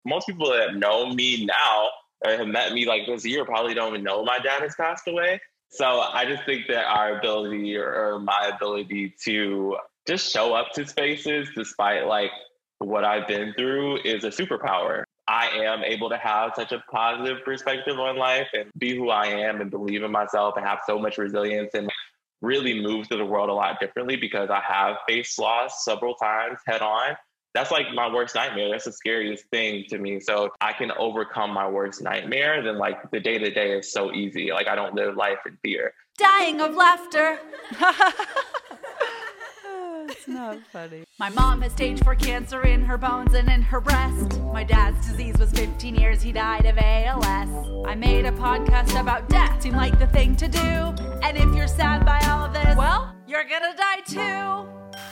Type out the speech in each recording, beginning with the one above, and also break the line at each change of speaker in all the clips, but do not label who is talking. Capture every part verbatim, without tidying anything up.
most people that know me now or have met me like this year probably don't even know my dad has passed away. So I just think that our ability or my ability to just show up to spaces despite like what I've been through is a superpower. I am able to have such a positive perspective on life and be who I am and believe in myself and have so much resilience and really move through the world a lot differently because I have faced loss several times head on. That's like my worst nightmare. That's the scariest thing to me. So if I can overcome my worst nightmare, then like the day to day is so easy. Like I don't live life in fear.
Dying of laughter.
It's not funny.
My mom has stage four cancer in her bones and in her breast. My dad's disease was fifteen years, he died of A L S. I made a podcast about death, seemed like the thing to do. And if you're sad by all of this, well, you're gonna die too.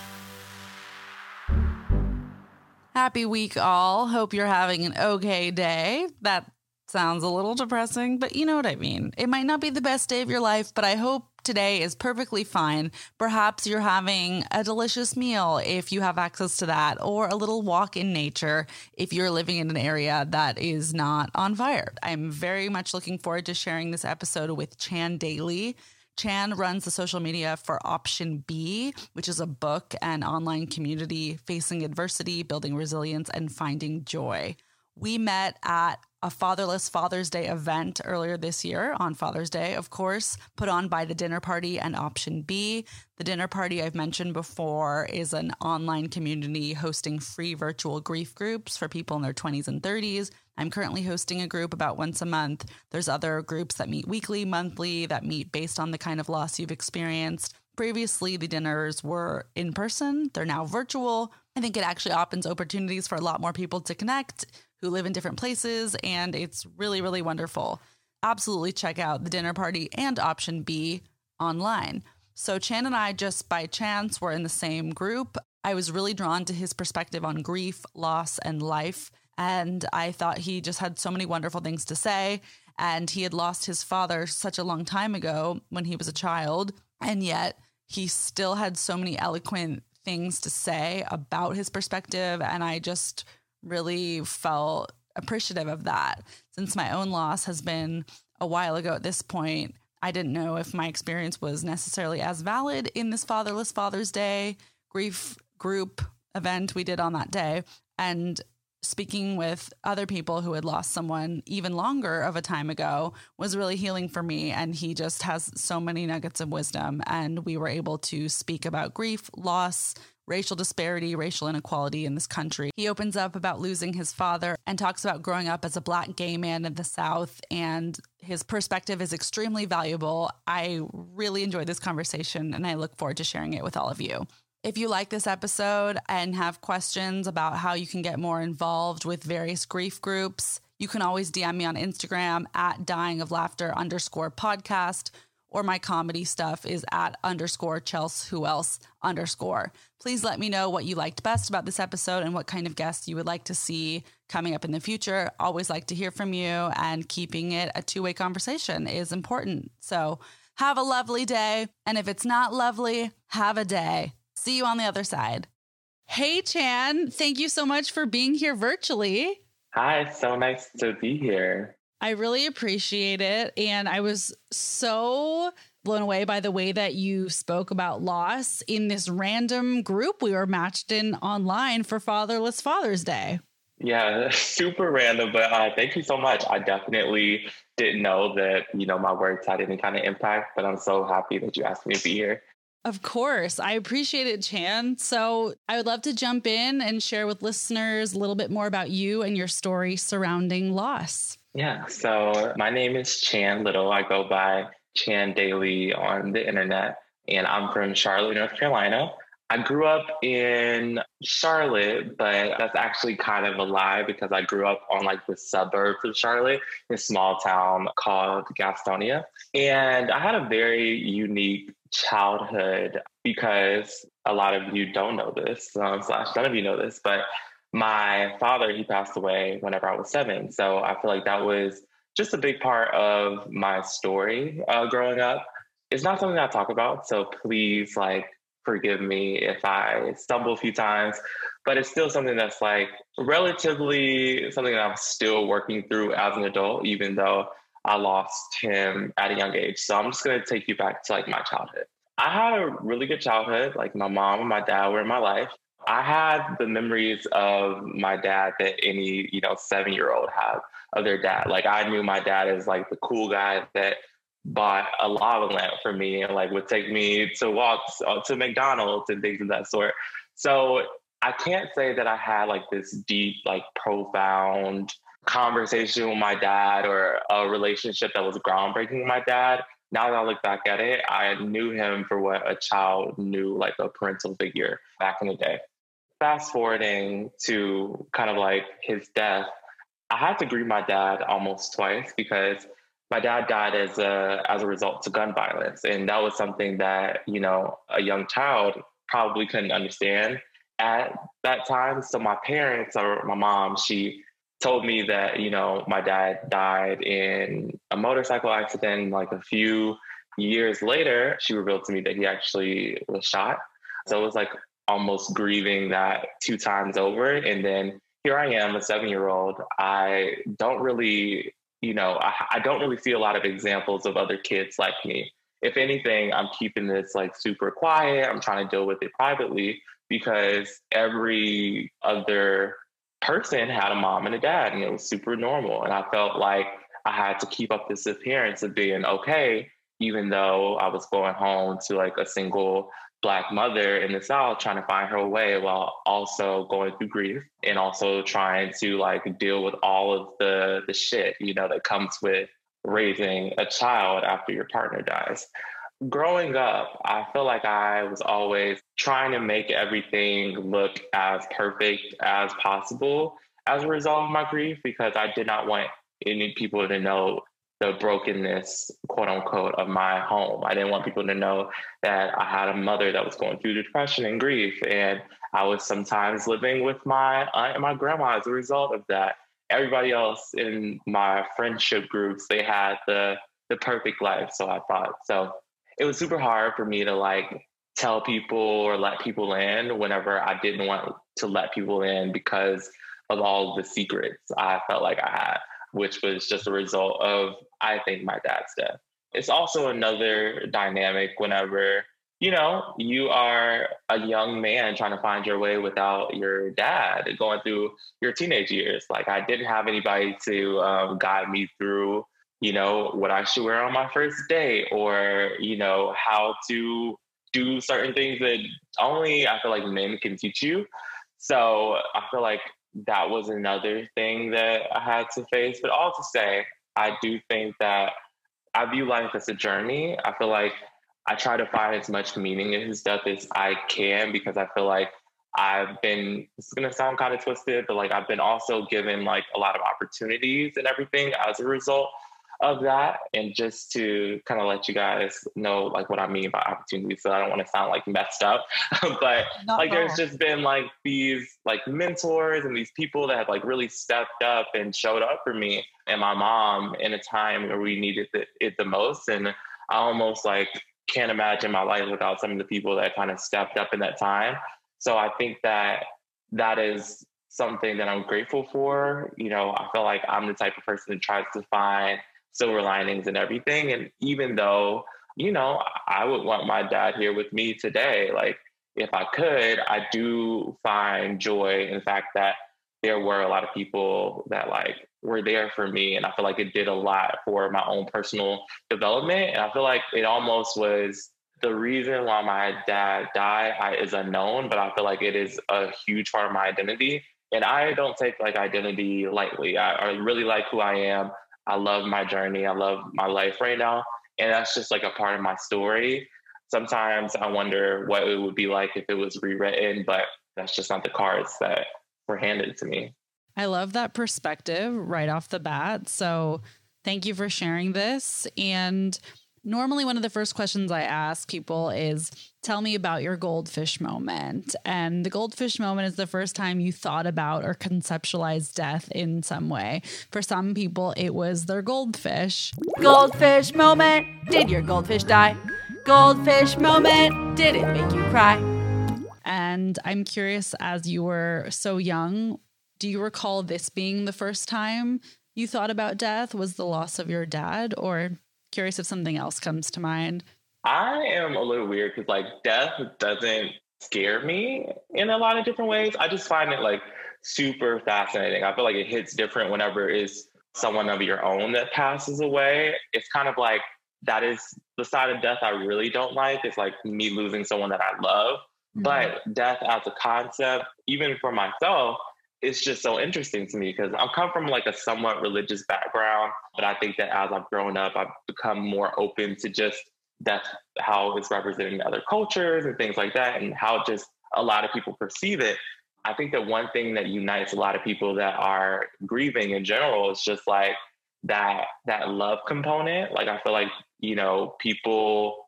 Happy week, all. Hope you're having an okay day. That sounds a little depressing, but you know what I mean. It might not be the best day of your life, but I hope today is perfectly fine. Perhaps you're having a delicious meal if you have access to that, or a little walk in nature if you're living in an area that is not on fire. I'm very much looking forward to sharing this episode with Chan Daly. Chan runs the social media for Option B, which is a book and online community facing adversity, building resilience, and finding joy. We met at a Fatherless Father's Day event earlier this year on Father's Day, of course, put on by The Dinner Party and Option B. The Dinner Party, I've mentioned before, is an online community hosting free virtual grief groups for people in their twenties and thirties. I'm currently hosting a group about once a month. There's other groups that meet weekly, monthly, that meet based on the kind of loss you've experienced. Previously, the dinners were in person. They're now virtual. I think it actually opens opportunities for a lot more people to connect who live in different places, and it's really, really wonderful. Absolutely check out The Dinner Party and Option B online. So Chan and I, just by chance, were in the same group. I was really drawn to his perspective on grief, loss, and life, and I thought he just had so many wonderful things to say, and he had lost his father such a long time ago when he was a child, and yet he still had so many eloquent things to say about his perspective, and I just really felt appreciative of that. Since my own loss has been a while ago at this point, I didn't know if my experience was necessarily as valid in this Fatherless Father's Day grief group event we did on that day. And speaking with other people who had lost someone even longer of a time ago was really healing for me. And he just has so many nuggets of wisdom. And we were able to speak about grief, loss, racial disparity, racial inequality in this country. He opens up about losing his father and talks about growing up as a Black gay man in the South, and his perspective is extremely valuable. I really enjoyed this conversation, and I look forward to sharing it with all of you. If you like this episode and have questions about how you can get more involved with various grief groups, you can always D M me on Instagram at dying of laughter underscore podcast, or my comedy stuff is at underscore Chelsea who else underscore. Please let me know what you liked best about this episode and what kind of guests you would like to see coming up in the future. Always like to hear from you, and keeping it a two-way conversation is important. So have a lovely day. And if it's not lovely, have a day. See you on the other side. Hey, Chan, thank you so much for being here virtually.
Hi, it's so nice to be here.
I really appreciate it. And I was so blown away by the way that you spoke about loss in this random group we were matched in online for Fatherless Father's Day.
Yeah, super random, but uh, thank you so much. I definitely didn't know that, you know, my words had any kind of impact, but I'm so happy that you asked me to be here.
Of course. I appreciate it, Chan. So I would love to jump in and share with listeners a little bit more about you and your story surrounding loss.
Yeah, so my name is Chan Little. I go by Chan Daly on the internet, and I'm from Charlotte, North Carolina. I grew up in Charlotte, but that's actually kind of a lie because I grew up on like the suburbs of Charlotte, a small town called Gastonia. And I had a very unique childhood because a lot of you don't know this, um, slash none of you know this, but my father, he passed away whenever I was seven. So I feel like that was just a big part of my story uh, growing up. It's not something I talk about, so please like forgive me if I stumble a few times, but it's still something that's like relatively something that I'm still working through as an adult, even though I lost him at a young age. So I'm just going to take you back to like my childhood. I had a really good childhood. Like my mom and my dad were in my life. I had the memories of my dad that any, you know, seven-year-old have of their dad. Like I knew my dad as like the cool guy that bought a lava lamp for me and like would take me to walks uh, to McDonald's and things of that sort. So I can't say that I had like this deep, like profound conversation with my dad or a relationship that was groundbreaking with my dad. Now that I look back at it, I knew him for what a child knew, like a parental figure back in the day. Fast forwarding to kind of like his death, I had to grieve my dad almost twice because my dad died as a as a result to gun violence. And that was something that, you know, a young child probably couldn't understand at that time. So my parents, or my mom, she told me that, you know, my dad died in a motorcycle accident. Like a few years later, she revealed to me that he actually was shot. So it was like almost grieving that two times over. And then here I am, a seven-year-old. I don't really, you know, I, I don't really see a lot of examples of other kids like me. If anything, I'm keeping this like super quiet. I'm trying to deal with it privately because every other person had a mom and a dad, and it was super normal. And I felt like I had to keep up this appearance of being okay, even though I was going home to like a single Black mother in the South trying to find her way while also going through grief and also trying to like deal with all of the the shit, you know, that comes with raising a child after your partner dies. Growing up, I feel like I was always trying to make everything look as perfect as possible as a result of my grief, because I did not want any people to know the brokenness, quote unquote, of my home. I didn't want people to know that I had a mother that was going through depression and grief. And I was sometimes living with my aunt and my grandma as a result of that. Everybody else in my friendship groups, they had the the perfect life, so I thought. So it was super hard for me to like tell people or let people in whenever I didn't want to let people in because of all the secrets I felt like I had, which was just a result of, I think, my dad's death. It's also another dynamic whenever, you know, you are a young man trying to find your way without your dad going through your teenage years. Like I didn't have anybody to um, guide me through, you know, what I should wear on my first date, or, you know, how to do certain things that only I feel like men can teach you. So I feel like that was another thing that I had to face. But all to say, I do think that I view life as a journey. I feel like I try to find as much meaning in his death as I can, because I feel like I've been, it's going to sound kind of twisted, but like I've been also given like a lot of opportunities and everything as a result of that. And just to kind of let you guys know like what I mean by opportunities, so I don't want to sound like messed up, but Not like there's just been like these like mentors and these people that have like really stepped up and showed up for me and my mom in a time where we needed it, it the most. And I almost like can't imagine my life without some of the people that kind of stepped up in that time. So I think that that is something that I'm grateful for. You know, I feel like I'm the type of person that tries to find silver linings and everything. And even though, you know, I would want my dad here with me today, like if I could, I do find joy in the fact that there were a lot of people that like were there for me. And I feel like it did a lot for my own personal development. And I feel like it almost was the reason why my dad died I, is unknown, but I feel like it is a huge part of my identity. And I don't take like identity lightly. I, I really like who I am. I love my journey. I love my life right now. And that's just like a part of my story. Sometimes I wonder what it would be like if it was rewritten, but that's just not the cards that were handed to me.
I love that perspective right off the bat. So thank you for sharing this. And normally one of the first questions I ask people is, tell me about your goldfish moment. And the goldfish moment is the first time you thought about or conceptualized death in some way. For some people, it was their goldfish.
Goldfish moment. Did your goldfish die? Goldfish moment. Did it make you cry?
And I'm curious, as you were so young, do you recall this being the first time you thought about death? Was the loss of your dad? Or curious if something else comes to mind?
I am a little weird because like death doesn't scare me in a lot of different ways. I just find it like super fascinating. I feel like it hits different whenever it's someone of your own that passes away. It's kind of like that is the side of death I really don't like. It's like me losing someone that I love. Mm-hmm. But death as a concept, even for myself, it's just so interesting to me because I come from like a somewhat religious background. But I think that as I've grown up, I've become more open to just that's how it's represented in other cultures and things like that, and how just a lot of people perceive it. I think that one thing that unites a lot of people that are grieving in general is just like that that love component. Like I feel like, you know, people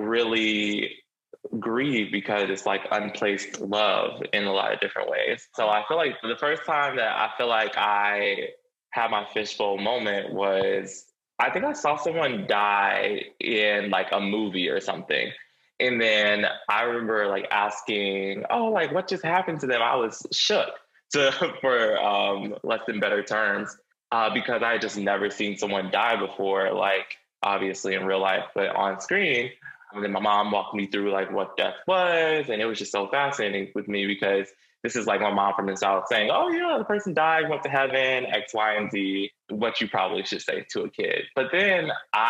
really grieve because it's like unplaced love in a lot of different ways. So I feel like the first time that I feel like I had my fishbowl moment was, I think I saw someone die in like a movie or something. And then I remember like asking, oh, like what just happened to them? I was shook to, for um, less than better terms, uh, because I had just never seen someone die before, like obviously in real life, but on screen. And then my mom walked me through like what death was. And it was just so fascinating with me because this is like my mom from the South saying, oh, yeah, the person died, went to heaven, X, Y, and Z, what you probably should say to a kid. But then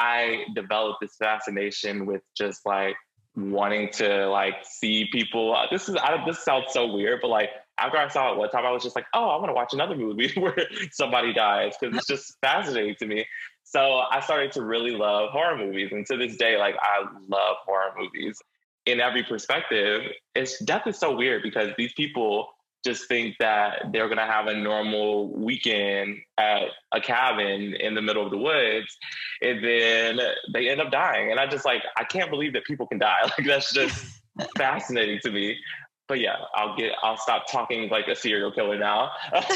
I developed this fascination with just like wanting to like see people. This is, I, this sounds so weird, but like after I saw it one time, I was just like, oh, I want to watch another movie where somebody dies because it's just fascinating to me. So I started to really love horror movies. And to this day, like I love horror movies. In every perspective, it's death is so weird because these people just think that they're going to have a normal weekend at a cabin in the middle of the woods, and then they end up dying. And I just like, I can't believe that people can die. Like, that's just fascinating to me. But yeah, I'll get, I'll stop talking like a serial killer now.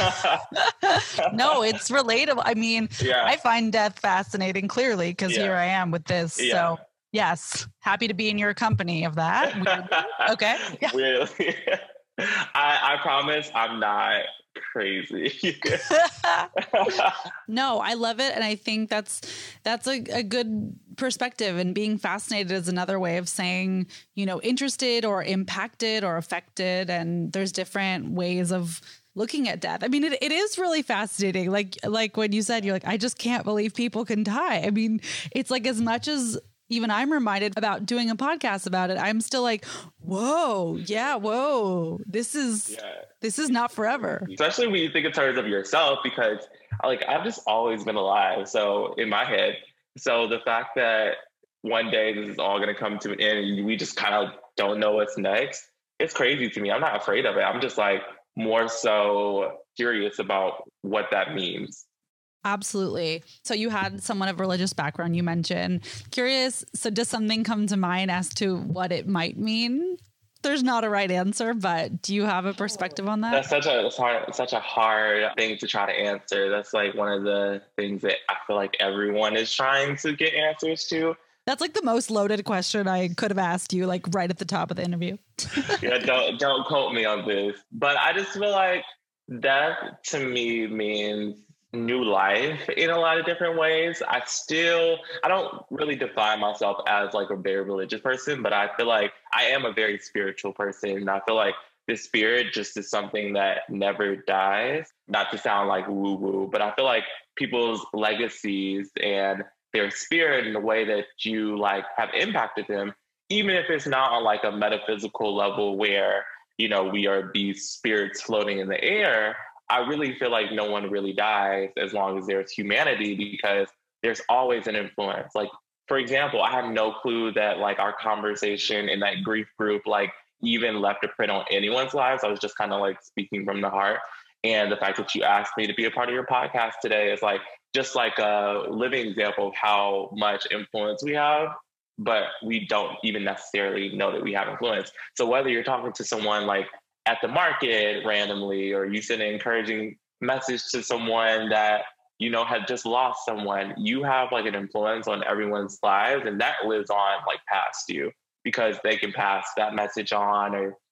No, it's relatable. I mean, yeah. I find death fascinating clearly because yeah. here I am with this. Yeah. So yes, happy to be in your company of that. Okay. Yeah.
Really? I, I promise I'm not crazy.
No, I love it. And I think that's, that's a, a good perspective, and being fascinated is another way of saying, you know, interested or impacted or affected. And there's different ways of looking at death. I mean, it, it is really fascinating. Like, like when you said, you're like, I just can't believe people can die. I mean, it's like, as much as even I'm reminded about doing a podcast about it, I'm still like, whoa, yeah, whoa, this is, yeah. this is not forever.
Especially when you think in terms of yourself, because like, I've just always been alive. So in my head, so the fact that one day this is all going to come to an end and we just kind of don't know what's next, it's crazy to me. I'm not afraid of it. I'm just like more so curious about what that means.
Absolutely. So you had somewhat of a religious background, you mentioned. Curious, so does something come to mind as to what it might mean? There's not a right answer, but do you have a perspective on that?
That's such a, that's hard, such a hard thing to try to answer. That's like one of the things that I feel like everyone is trying to get answers to.
That's like the most loaded question I could have asked you, like right at the top of the interview.
Yeah, don't, don't quote me on this. But I just feel like that to me means new life in a lot of different ways. I still, I don't really define myself as like a very religious person, but I feel like I am a very spiritual person. And I feel like the spirit just is something that never dies. Not to sound like woo woo, but I feel like people's legacies and their spirit and the way that you like have impacted them, even if it's not on like a metaphysical level where, you know, we are these spirits floating in the air, I really feel like no one really dies as long as there's humanity, because there's always an influence. Like, for example, I have no clue that like our conversation in that grief group, like even left a print on anyone's lives. I was just kind of like speaking from the heart. And the fact that you asked me to be a part of your podcast today is like, just like a living example of how much influence we have, but we don't even necessarily know that we have influence. So whether you're talking to someone like at the market randomly, or you send an encouraging message to someone that, you know, had just lost someone, you have like an influence on everyone's lives, and that lives on like past you, because they can pass that message on, or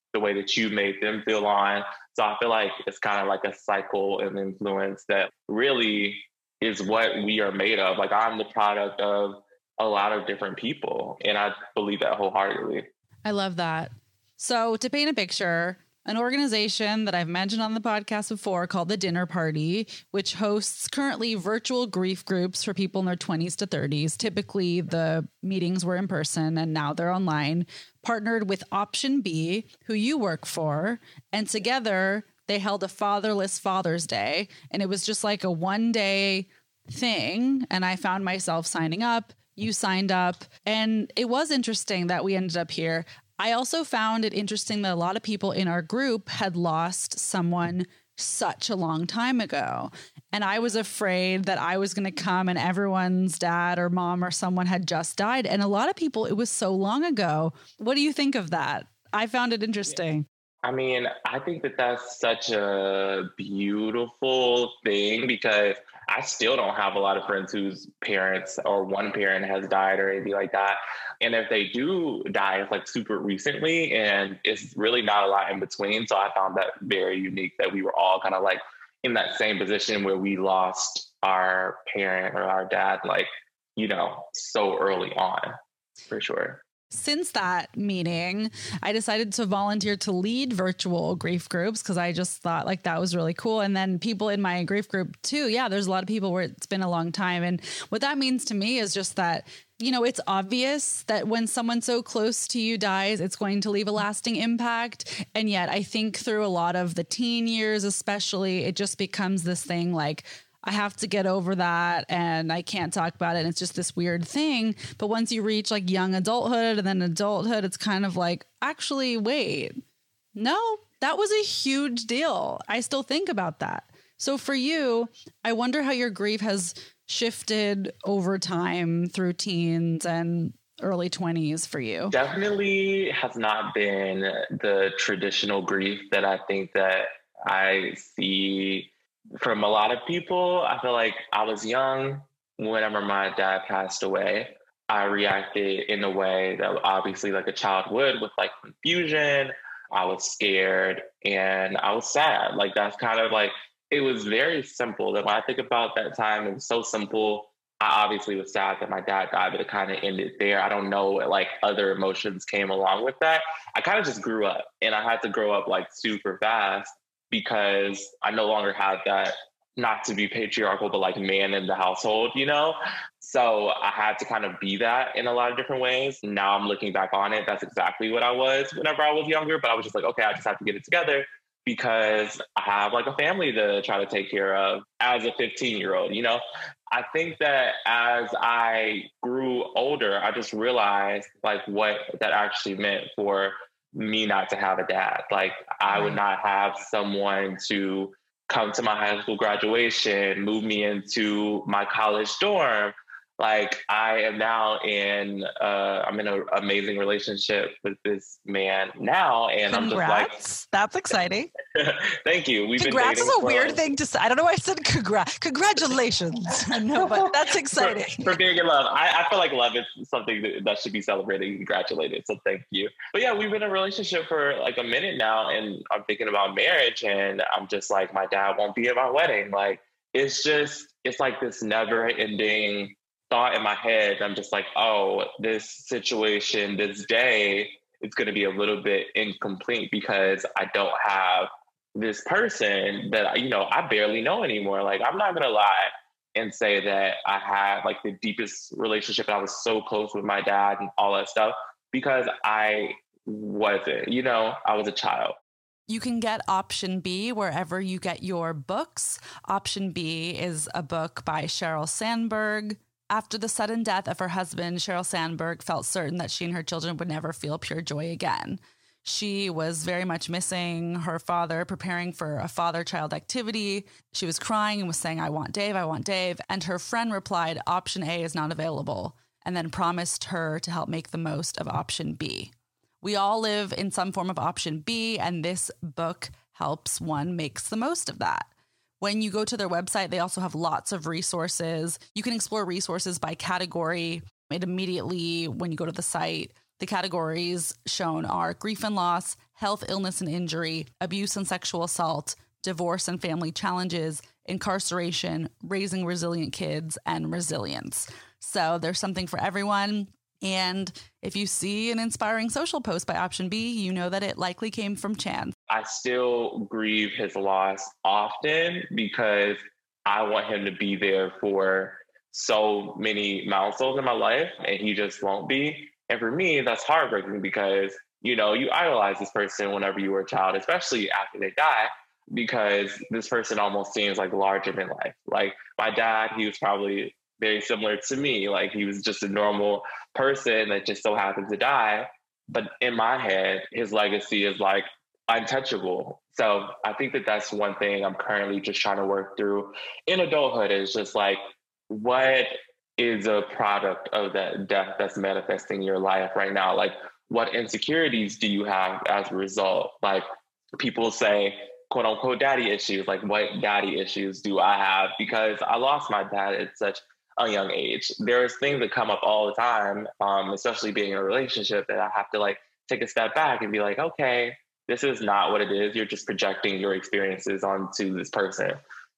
the way that you made them feel on. So I feel like it's kind of like a cycle and influence that really is what we are made of. Like I'm the product of a lot of different people. And I believe that wholeheartedly.
I love that. So to paint a picture, an organization that I've mentioned on the podcast before called The Dinner Party, which hosts currently virtual grief groups for people in their twenties to thirties. Typically the meetings were in person and now they're online, partnered with Option B, who you work for. And together they held a Fatherless Father's Day. And it was just like a one day thing. And I found myself signing up. You signed up. And it was interesting that we ended up here. I also found it interesting that a lot of people in our group had lost someone such a long time ago. And I was afraid that I was going to come and everyone's dad or mom or someone had just died. And a lot of people, it was so long ago. What do you think of that? I found it interesting.
I mean, I think that that's such a beautiful thing because I still don't have a lot of friends whose parents or one parent has died or anything like that. And if they do die, it's like super recently and it's really not a lot in between. So I found that very unique that we were all kind of like in that same position where we lost our parent or our dad, like, you know, so early on, for sure.
Since that meeting, I decided to volunteer to lead virtual grief groups because I just thought like that was really cool. And then people in my grief group too. Yeah, there's a lot of people where it's been a long time. And what that means to me is just that, you know, it's obvious that when someone so close to you dies, it's going to leave a lasting impact. And yet I think through a lot of the teen years, especially, it just becomes this thing like, I have to get over that and I can't talk about it. And it's just this weird thing. But once you reach like young adulthood and then adulthood, it's kind of like, actually, wait, no, that was a huge deal. I still think about that. So for you, I wonder how your grief has shifted over time through teens and early twenties for you.
Definitely has not been the traditional grief that I think that I see from a lot of people. I feel like I was young whenever my dad passed away. I reacted in a way that obviously like a child would, with like confusion. I was scared and I was sad. Like that's kind of like, it was very simple. That when I think about that time, it was so simple. I obviously was sad that my dad died, but it kind of ended there. I don't know what like other emotions came along with that. I kind of just grew up and I had to grow up like super fast, because I no longer had that, not to be patriarchal, but like man in the household, you know? So I had to kind of be that in a lot of different ways. Now I'm looking back on it, that's exactly what I was whenever I was younger, but I was just like, okay, I just have to get it together because I have like a family to try to take care of as a fifteen year old, you know? I think that as I grew older, I just realized like what that actually meant for me not to have a dad. Like I would not have someone to come to my high school graduation, move me into my college dorm. Like I am now in, uh, I'm in an amazing relationship with this man now. And
Congrats.
I'm just like,
that's exciting.
Thank you. We've
Congrats
been
is a
for,
weird thing to say. I don't know why I said congrats. Congratulations. No, but that's exciting.
For, for being in love. I, I feel like love is something that, that should be celebrated and congratulated. So thank you. But yeah, we've been in a relationship for like a minute now and I'm thinking about marriage and I'm just like, my dad won't be at my wedding. Like, it's just, it's like this never ending thought in my head. I'm just like, oh, this situation, this day, it's going to be a little bit incomplete because I don't have this person that, you know, I barely know anymore. Like, I'm not going to lie and say that I had like the deepest relationship and I was so close with my dad and all that stuff because I wasn't, you know, I was a child.
You can get Option B wherever you get your books. Option B is a book by Sheryl Sandberg. After the sudden death of her husband, Sheryl Sandberg felt certain that she and her children would never feel pure joy again. She was very much missing her father, preparing for a father-child activity. She was crying and was saying, I want Dave, I want Dave. And her friend replied, Option A is not available, and then promised her to help make the most of Option B. We all live in some form of Option B, and this book helps one makes the most of that. When you go to their website, they also have lots of resources. You can explore resources by category. It immediately, when you go to the site, The categories shown are grief and loss, health, illness and injury, abuse and sexual assault, divorce and family challenges, incarceration, raising resilient kids, and resilience. So there's something for everyone. And if you see an inspiring social post by option B, you know that it likely came from Chan.
I still grieve his loss often because I want him to be there for so many milestones in my life, and he just won't be. And for me, that's heartbreaking because, you know, you idolize this person whenever you were a child, especially after they die, because this person almost seems like larger than life. Like my dad, he was probably very similar to me. Like he was just a normal person that just so happened to die. But in my head, his legacy is like untouchable. So I think that that's one thing I'm currently just trying to work through in adulthood, is just like, what is a product of that death that's manifesting in your life right now? Like, what insecurities do you have as a result? Like, people say, quote unquote, daddy issues. Like, what daddy issues do I have? Because I lost my dad at such a young age. There's things that come up all the time, um, especially being in a relationship, that I have to like take a step back and be like, okay, this is not what it is. You're just projecting your experiences onto this person.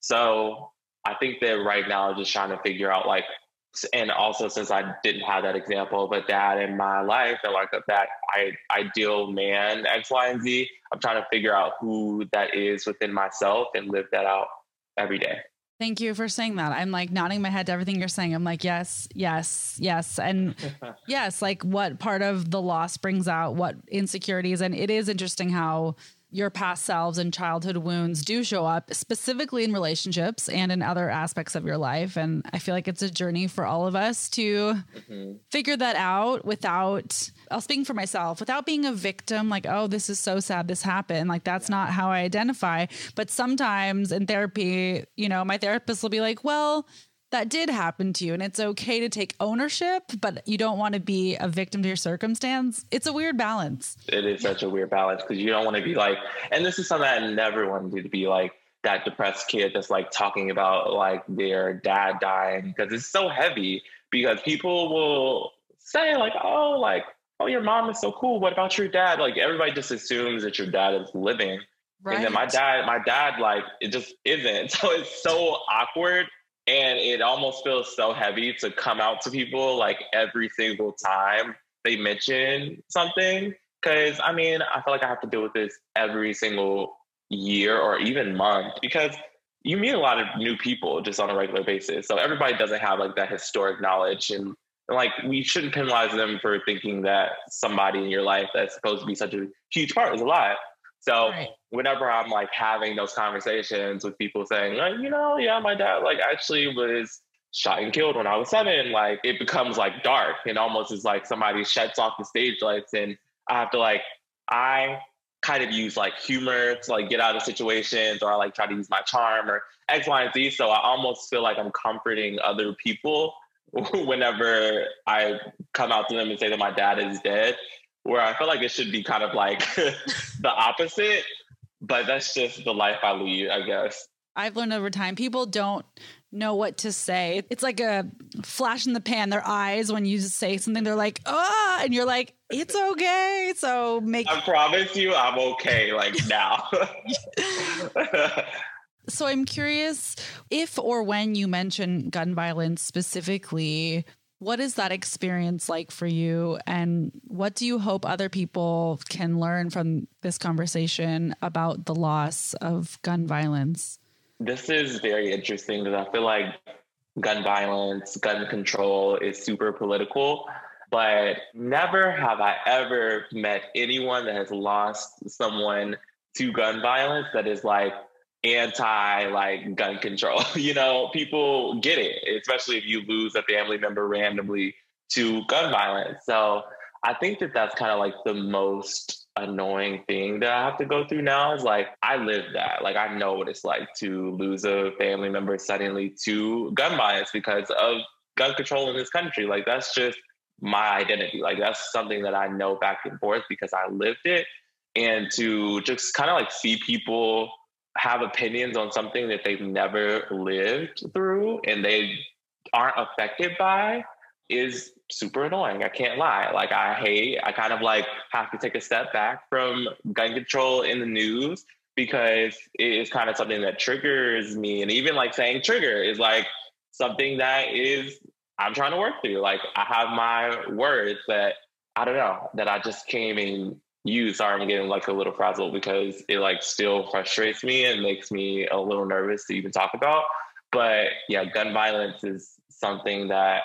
So I think that right now, I'm just trying to figure out like, and also since I didn't have that example of a dad in my life and like that I, ideal man, X, Y, and Z, I'm trying to figure out who that is within myself and live that out every day.
Thank you for saying that. I'm like nodding my head to everything you're saying. I'm like, yes, yes, yes. And yes, like what part of the loss brings out what insecurities. And it is interesting how your past selves and childhood wounds do show up specifically in relationships and in other aspects of your life. And I feel like it's a journey for all of us to mm-hmm. figure that out without, I'll speak for myself, without being a victim, like, oh, this is so sad, this happened. Like, that's yeah. not how I identify. But sometimes in therapy, you know, my therapist will be like, well, that did happen to you and it's okay to take ownership, but you don't want to be a victim to your circumstance. It's a weird balance.
It is such a weird balance because you don't want to be like, and this is something I never wanted to be like that depressed kid that's like talking about like their dad dying, because it's so heavy, because people will say like, oh, like, oh, your mom is so cool. What about your dad? Like everybody just assumes that your dad is living. Right. And then my dad, my dad, like it just isn't. So it's so awkward. And it almost feels so heavy to come out to people like every single time they mention something. Because, I mean, I feel like I have to deal with this every single year or even month, because you meet a lot of new people just on a regular basis. So everybody doesn't have like that historic knowledge. And, and like, we shouldn't penalize them for thinking that somebody in your life that's supposed to be such a huge part is alive. So right. whenever I'm like having those conversations with people saying like, you know, yeah, my dad like actually was shot and killed when I was seven, like it becomes like dark and almost is like somebody shuts off the stage lights, and I have to like, I kind of use like humor to like get out of situations, or I like try to use my charm or X, Y, and Z. So I almost feel like I'm comforting other people whenever I come out to them and say that my dad is dead. Where I feel like it should be kind of like the opposite, but that's just the life I lead, I guess.
I've learned over time, people don't know what to say. It's like a flash in the pan, their eyes, when you say something, they're like, ah, and you're like, it's okay. So make.
I promise you I'm okay, like now.
So I'm curious if or when you mention gun violence specifically, what is that experience like for you? And what do you hope other people can learn from this conversation about the loss of gun violence?
This is very interesting because I feel like gun violence, gun control is super political, but never have I ever met anyone that has lost someone to gun violence that is like anti like gun control. You know, people get it, especially if you lose a family member randomly to gun violence. So I think that that's kind of like the most annoying thing that I have to go through now is like, I live that. Like, I know what it's like to lose a family member suddenly to gun violence because of gun control in this country. Like, that's just my identity. Like, that's something that I know back and forth because I lived it. And to just kind of like see people have opinions on something that they've never lived through and they aren't affected by, is super annoying. I can't lie. Like I hate, I kind of like have to take a step back from gun control in the news because it is kind of something that triggers me. And even like saying trigger is like something that is, I'm trying to work through. Like I have my words that, I don't know, that I just can't even use. Sorry, I'm getting like a little frazzled because it like still frustrates me and makes me a little nervous to even talk about. But yeah, gun violence is something that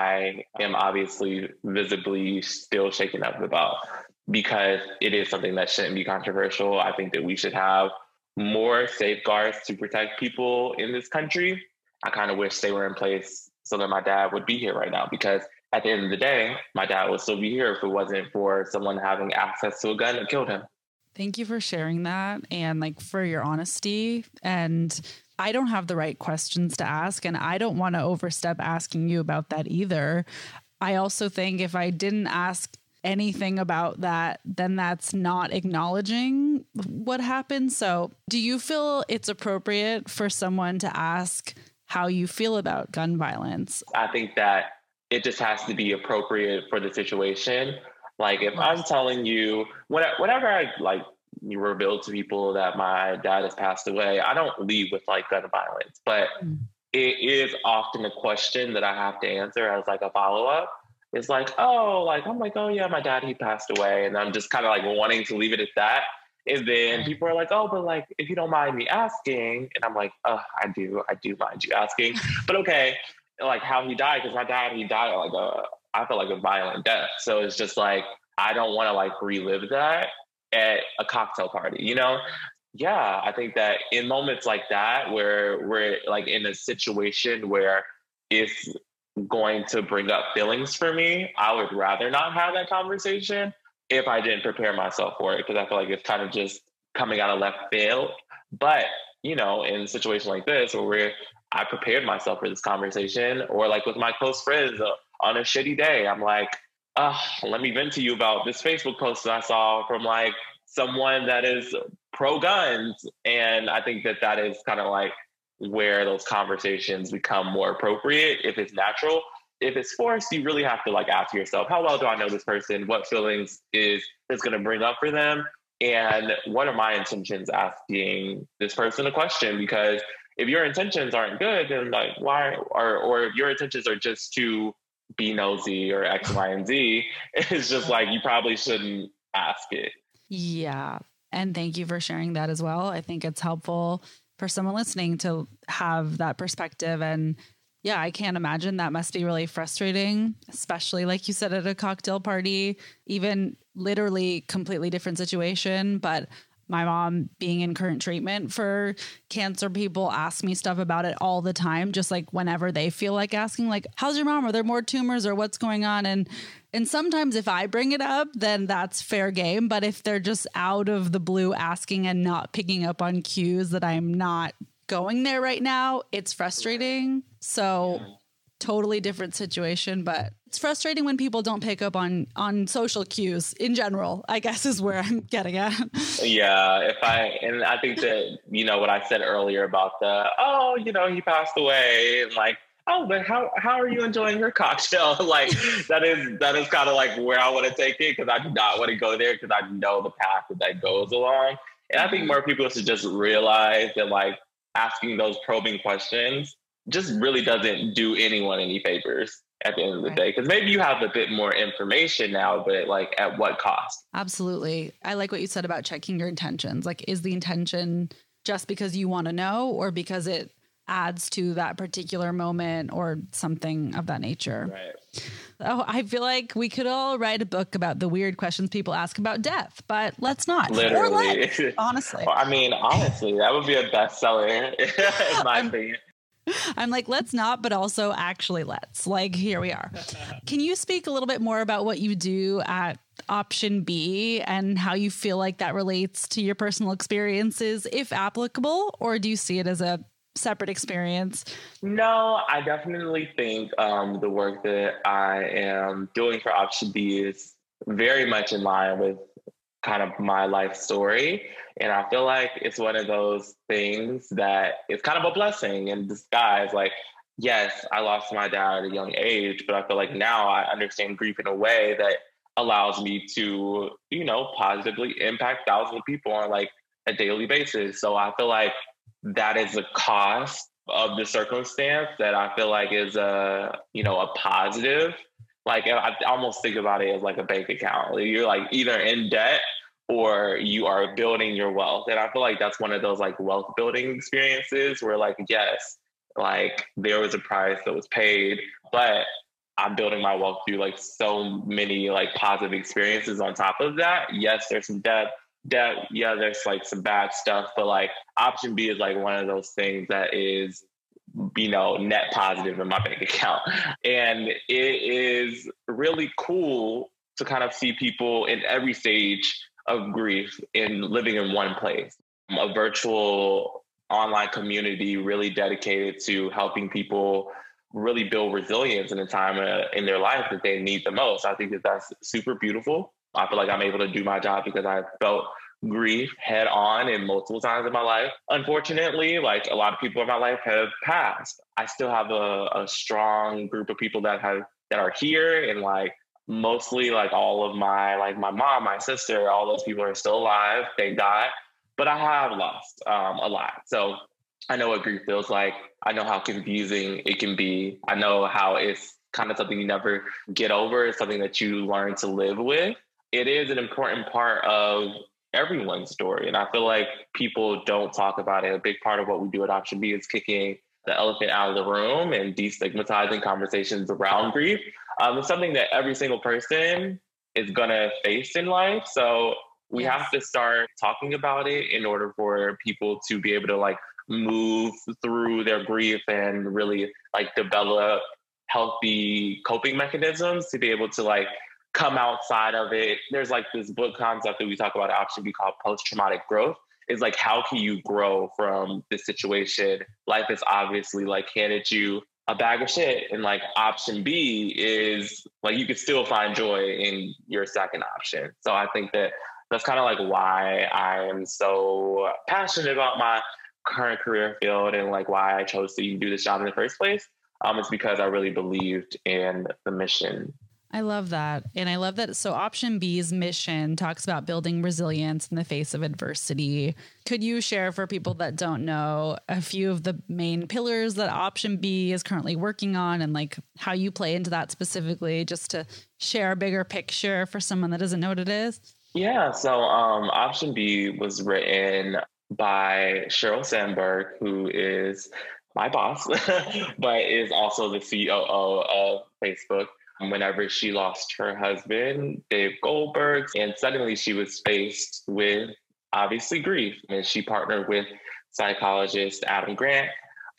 I am obviously visibly still shaken up about because it is something that shouldn't be controversial. I think that we should have more safeguards to protect people in this country. I kind of wish they were in place so that my dad would be here right now, because at the end of the day, my dad would still be here if it wasn't for someone having access to a gun that killed him.
Thank you for sharing that and like for your honesty. And I don't have the right questions to ask, and I don't want to overstep asking you about that either. I also think if I didn't ask anything about that, then that's not acknowledging what happened. So do you feel it's appropriate for someone to ask how you feel about gun violence?
I think that it just has to be appropriate for the situation. Like if I'm telling you, whenever I like you reveal to people that my dad has passed away, I don't lead with like gun violence, but mm. it is often a question that I have to answer as like a follow-up. It's like, oh, like, I'm like, oh yeah, my dad, he passed away. And I'm just kind of like wanting to leave it at that. And then people are like, oh, but like, if you don't mind me asking, and I'm like, oh, I do, I do mind you asking, but okay. Like how he died, because my dad, he died like a, I feel like a violent death. So it's just like, I don't want to like relive that at a cocktail party, you know? Yeah, I think that in moments like that, where we're like in a situation where it's going to bring up feelings for me, I would rather not have that conversation if I didn't prepare myself for it, because I feel like it's kind of just coming out of left field. But, you know, in a situation like this where we're, I prepared myself for this conversation, or like with my close friends uh, on a shitty day, I'm like, uh, let me vent to you about this Facebook post that I saw from like someone that is pro-guns. And I think that that is kind of like where those conversations become more appropriate if it's natural. If it's forced, you really have to like ask yourself, how well do I know this person? What feelings is this going to bring up for them? And what are my intentions asking this person a question? Because if your intentions aren't good, then like why, or or if your intentions are just to be nosy or X, Y, and Z, it's just like you probably shouldn't ask it.
Yeah. And thank you for sharing that as well. I think it's helpful for someone listening to have that perspective. And yeah, I can't imagine that must be really frustrating, especially like you said, at a cocktail party, even literally completely different situation. But my mom being in current treatment for cancer, people ask me stuff about it all the time, just like whenever they feel like asking, like, how's your mom? Are there more tumors or what's going on? And and sometimes if I bring it up, then that's fair game. But if they're just out of the blue asking and not picking up on cues that I'm not going there right now, it's frustrating. So totally different situation, but it's frustrating when people don't pick up on on social cues in general, I guess is where I'm getting at.
Yeah, if I, and I think that, you know, what I said earlier about the, oh, you know, he passed away, and like, oh, but how how are you enjoying your cocktail? Like that is that is kind of like where I want to take it, because I do not want to go there, because I know the path that that goes along. And I think more people should just realize that like asking those probing questions just really doesn't do anyone any favors at the end of the right. day. Because maybe you have a bit more information now, but like at what cost?
Absolutely. I like what you said about checking your intentions. Like, is the intention just because you want to know, or because it adds to that particular moment or something of that nature?
Right.
Oh, I feel like we could all write a book about the weird questions people ask about death, but let's not.
Literally.
Let's, honestly.
I mean, honestly, that would be a bestseller in my
I'm,
opinion.
I'm like, let's not, but also actually let's. Like, here we are. Can you speak a little bit more about what you do at Option B and how you feel like that relates to your personal experiences, if applicable, or do you see it as a separate experience?
No, I definitely think um, the work that I am doing for Option B is very much in line with kind of my life story. And I feel like it's one of those things that is kind of a blessing in disguise. Like, yes, I lost my dad at a young age, but I feel like now I understand grief in a way that allows me to, you know, positively impact thousands of people on like a daily basis. So I feel like that is a cost of the circumstance that I feel like is a, you know, a positive. Like I almost think about it as like a bank account. You're like either in debt or you are building your wealth. And I feel like that's one of those like wealth building experiences where like, yes, like there was a price that was paid, but I'm building my wealth through like so many like positive experiences on top of that. Yes, there's some debt, debt. Yeah, there's like some bad stuff, but like option B is like one of those things that is, you know, net positive in my bank account. And it is really cool to kind of see people in every stage of grief in living in one place. A virtual online community really dedicated to helping people really build resilience in a time uh, in their life that they need the most. I think that that's super beautiful. I feel like I'm able to do my job because I felt grief head on in multiple times in my life. Unfortunately, like a lot of people in my life have passed. I still have a, a strong group of people that have that are here, and like mostly like all of my like my mom, my sister, all those people are still alive, thank God. But I have lost um, a lot. So I know what grief feels like. I know how confusing it can be. I know how it's kind of something you never get over. It's something that you learn to live with. It is an important part of everyone's story. And I feel like people don't talk about it. A big part of what we do at Option B is kicking the elephant out of the room and destigmatizing conversations around grief. Um, it's something that every single person is going to face in life. So we yes. have to start talking about it in order for people to be able to like move through their grief and really like develop healthy coping mechanisms to be able to like come outside of it. There's like this book concept that we talk about at Option B called post-traumatic growth. Is like, how can you grow from this situation? Life is obviously like handed you a bag of shit. And like option B is like, you could still find joy in your second option. So I think that that's kind of like why I am so passionate about my current career field and like why I chose to even do this job in the first place. Um, it's because I really believed in the mission.
I love that. And I love that. So Option B's mission talks about building resilience in the face of adversity. Could you share for people that don't know a few of the main pillars that Option B is currently working on and like how you play into that specifically, just to share a bigger picture for someone that doesn't know what it is?
Yeah. So um, Option B was written by Sheryl Sandberg, who is my boss, but is also the C O O of Facebook. Whenever she lost her husband, Dave Goldberg, and suddenly she was faced with obviously grief. And she partnered with psychologist Adam Grant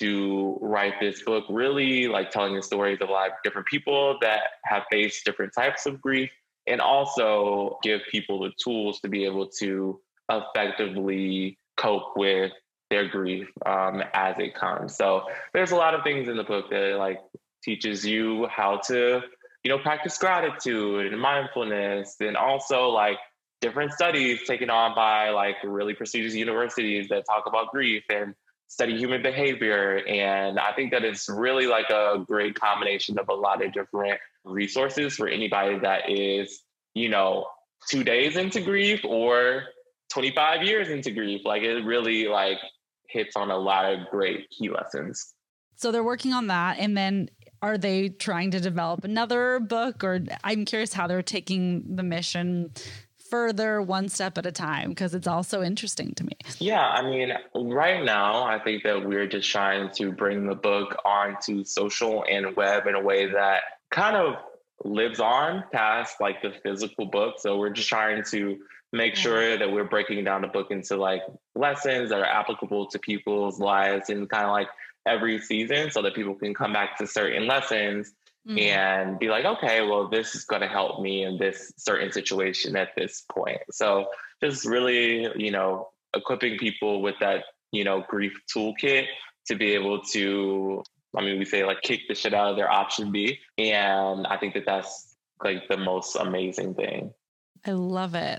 to write this book, really like telling the stories of a lot of different people that have faced different types of grief, and also give people the tools to be able to effectively cope with their grief um, as it comes. So there's a lot of things in the book that like teaches you how to you know, practice gratitude and mindfulness, and also like different studies taken on by like really prestigious universities that talk about grief and study human behavior. And I think that it's really like a great combination of a lot of different resources for anybody that is, you know, two days into grief or twenty-five years into grief. Like it really like hits on a lot of great key lessons.
So they're working on that. And then are they trying to develop another book? Or I'm curious how they're taking the mission further one step at a time, because it's also interesting to me.
Yeah, I mean, right now, I think that we're just trying to bring the book onto social and web in a way that kind of lives on past like the physical book. So we're just trying to make sure that we're breaking down the book into like lessons that are applicable to people's lives and kind of like every season, so that people can come back to certain lessons mm-hmm. and be like, okay, well, this is going to help me in this certain situation at this point. So just really, you know, equipping people with that, you know, grief toolkit to be able to, I mean, we say like kick the shit out of their option B. And I think that that's like the most amazing thing.
I love it.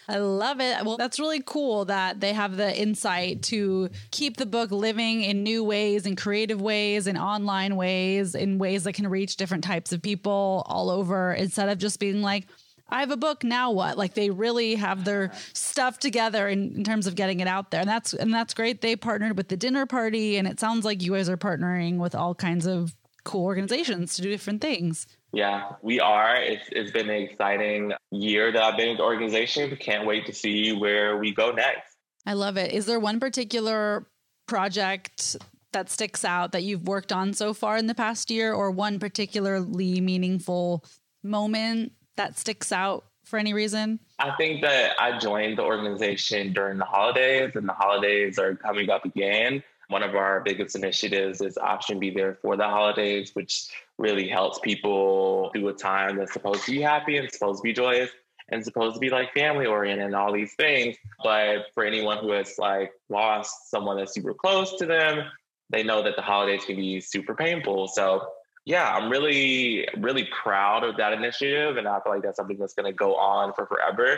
I love it. Well, that's really cool that they have the insight to keep the book living in new ways, in creative ways, in online ways, in ways that can reach different types of people all over, instead of just being like, I have a book, now what? Like, they really have their stuff together in, in terms of getting it out there. And that's, and that's great. They partnered with the dinner party, and it sounds like you guys are partnering with all kinds of cool organizations to do different things.
Yeah, we are. It's, it's been an exciting year that I've been in the organization. Can't wait to see where we go next.
I love it. Is there one particular project that sticks out that you've worked on so far in the past year, or one particularly meaningful moment that sticks out for any reason?
I think that I joined the organization during the holidays, and the holidays are coming up again. One of our biggest initiatives is Option Be There for the Holidays, which really helps people through a time that's supposed to be happy and supposed to be joyous and supposed to be like family oriented and all these things. But for anyone who has like lost someone that's super close to them, they know that the holidays can be super painful. So yeah, I'm really, really proud of that initiative. And I feel like that's something that's going to go on for forever.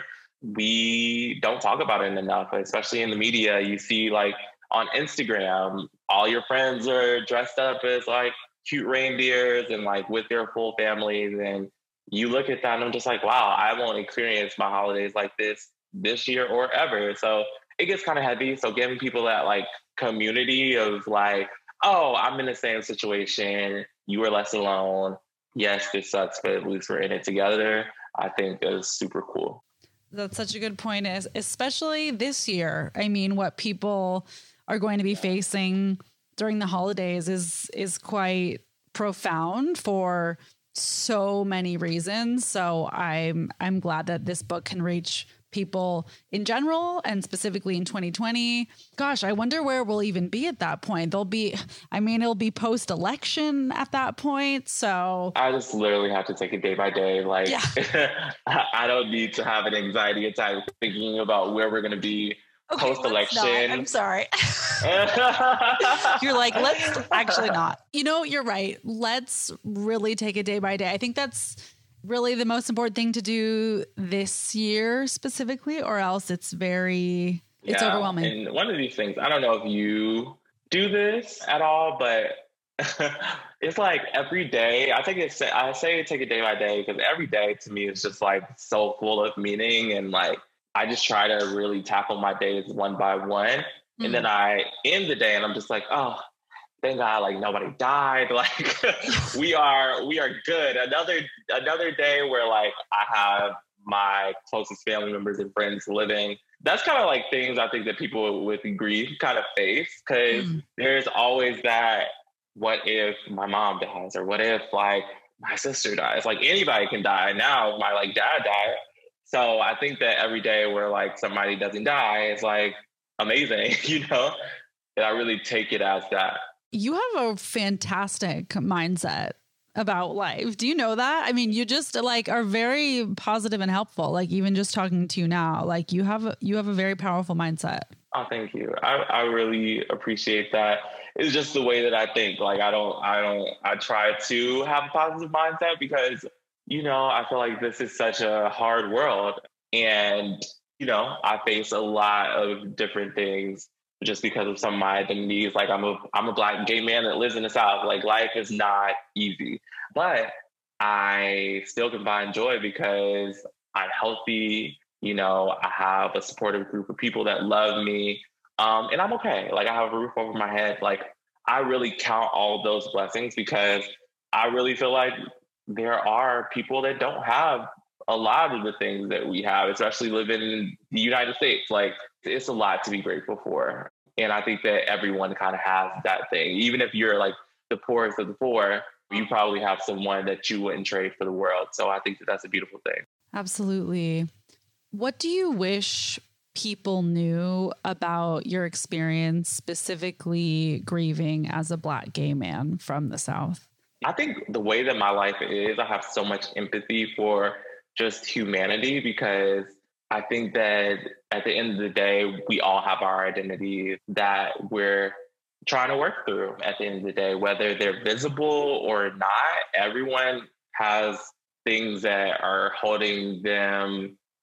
We don't talk about it enough, especially in the media. You see like on Instagram, all your friends are dressed up as like cute reindeers and like with their full families. And you look at that and I'm just like, wow, I won't experience my holidays like this this year or ever. So it gets kind of heavy. So giving people that like community of like, oh, I'm in the same situation. You are less alone. Yes, this sucks, but at least we're in it together, I think is super cool.
That's such a good point, is especially this year. I mean, what people are going to be facing during the holidays is is quite profound for so many reasons. So I'm I'm glad that this book can reach people in general and specifically in twenty twenty. Gosh, I wonder where we'll even be at that point. There'll be, I mean, it'll be post-election at that point. So
I just literally have to take it day by day. Like, yeah. I don't need to have an anxiety attack thinking about where we're going to be okay, post-election.
I'm sorry. You're like, let's actually not.
You know, you're right. Let's really take it day by day. I think that's really the most important thing to do this year specifically, or else it's very, yeah, it's overwhelming.
And one of these things, I don't know if you do this at all, but it's like every day, I think it's, I say take it day by day because every day to me is just like so full of meaning. And like, I just try to really tackle my days one by one. Mm-hmm. And then I end the day and I'm just like, oh, thank God, like nobody died. Like we are, we are good. Another, another day where like I have my closest family members and friends living. That's kind of like things I think that people with grief kind of face, because mm. there's always that, what if my mom dies, or what if like my sister dies? Like anybody can die. Now my like dad died. So I think that every day where like somebody doesn't die is like amazing, you know, and I really take it as that.
You have a fantastic mindset about life. Do you know that? I mean, you just like are very positive and helpful. Like even just talking to you now, like you have, you have a very powerful mindset.
Oh, thank you. I, I really appreciate that. It's just the way that I think. Like, I don't, I don't, I try to have a positive mindset because, you know, I feel like this is such a hard world, and, you know, I face a lot of different things just because of some of my identities. Like I'm a, I'm a Black gay man that lives in the South. Like life is not easy, but I still can find joy because I'm healthy. You know, I have a supportive group of people that love me, um, and I'm okay. Like I have a roof over my head. Like I really count all those blessings because I really feel like there are people that don't have a lot of the things that we have, especially living in the United States. Like it's a lot to be grateful for. And I think that everyone kind of has that thing. Even if you're like the poorest of the poor, you probably have someone that you wouldn't trade for the world. So I think that that's a beautiful thing.
Absolutely. What do you wish people knew about your experience, specifically grieving as a Black gay man from the South?
I think the way that my life is, I have so much empathy for just humanity, because I think that at the end of the day, we all have our identities that we're trying to work through at the end of the day, whether they're visible or not. Everyone has things that are holding them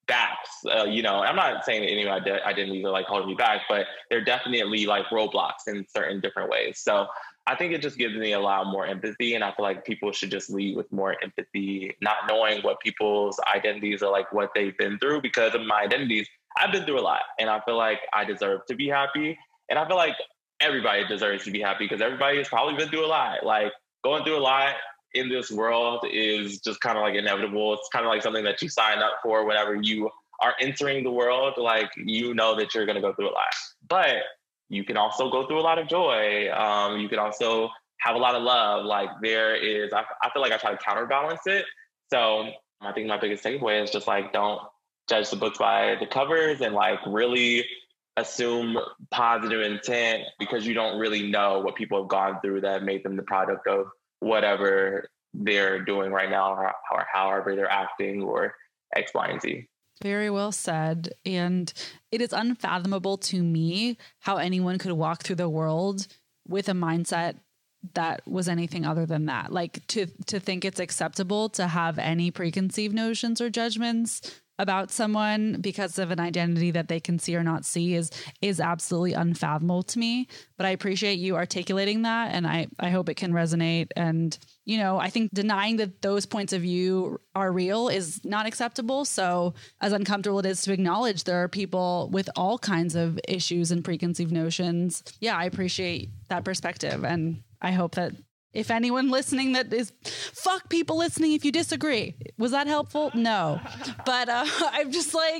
backs, uh, you know, I'm not saying that any of my identities are like holding me back, but they're definitely like roadblocks in certain different ways. So I think it just gives me a lot more empathy. And I feel like people should just lead with more empathy, not knowing what people's identities are, like what they've been through. Because of my identities, I've been through a lot, and I feel like I deserve to be happy. And I feel like everybody deserves to be happy because everybody has probably been through a lot. Like going through a lot in this world is just kind of like inevitable. It's kind of like something that you sign up for whenever you are entering the world. Like, you know that you're going to go through a lot, but you can also go through a lot of joy. Um, you can also have a lot of love. Like there is, I, I feel like I try to counterbalance it. So I think my biggest takeaway is just like, don't judge the books by the covers, and like really assume positive intent, because you don't really know what people have gone through that made them the product of whatever they're doing right now, or, or however they're acting, or X, Y, and Z.
Very well said. And it is unfathomable to me how anyone could walk through the world with a mindset that was anything other than that. Like to to think it's acceptable to have any preconceived notions or judgments about someone because of an identity that they can see or not see is is absolutely unfathomable to me. But I appreciate you articulating that, and I, I hope it can resonate. And, you know, I think denying that those points of view are real is not acceptable. So as uncomfortable it is to acknowledge there are people with all kinds of issues and preconceived notions, yeah, I appreciate that perspective. And I hope that if anyone listening that is, fuck people listening if you disagree. Was that helpful? No. But uh, I'm just like,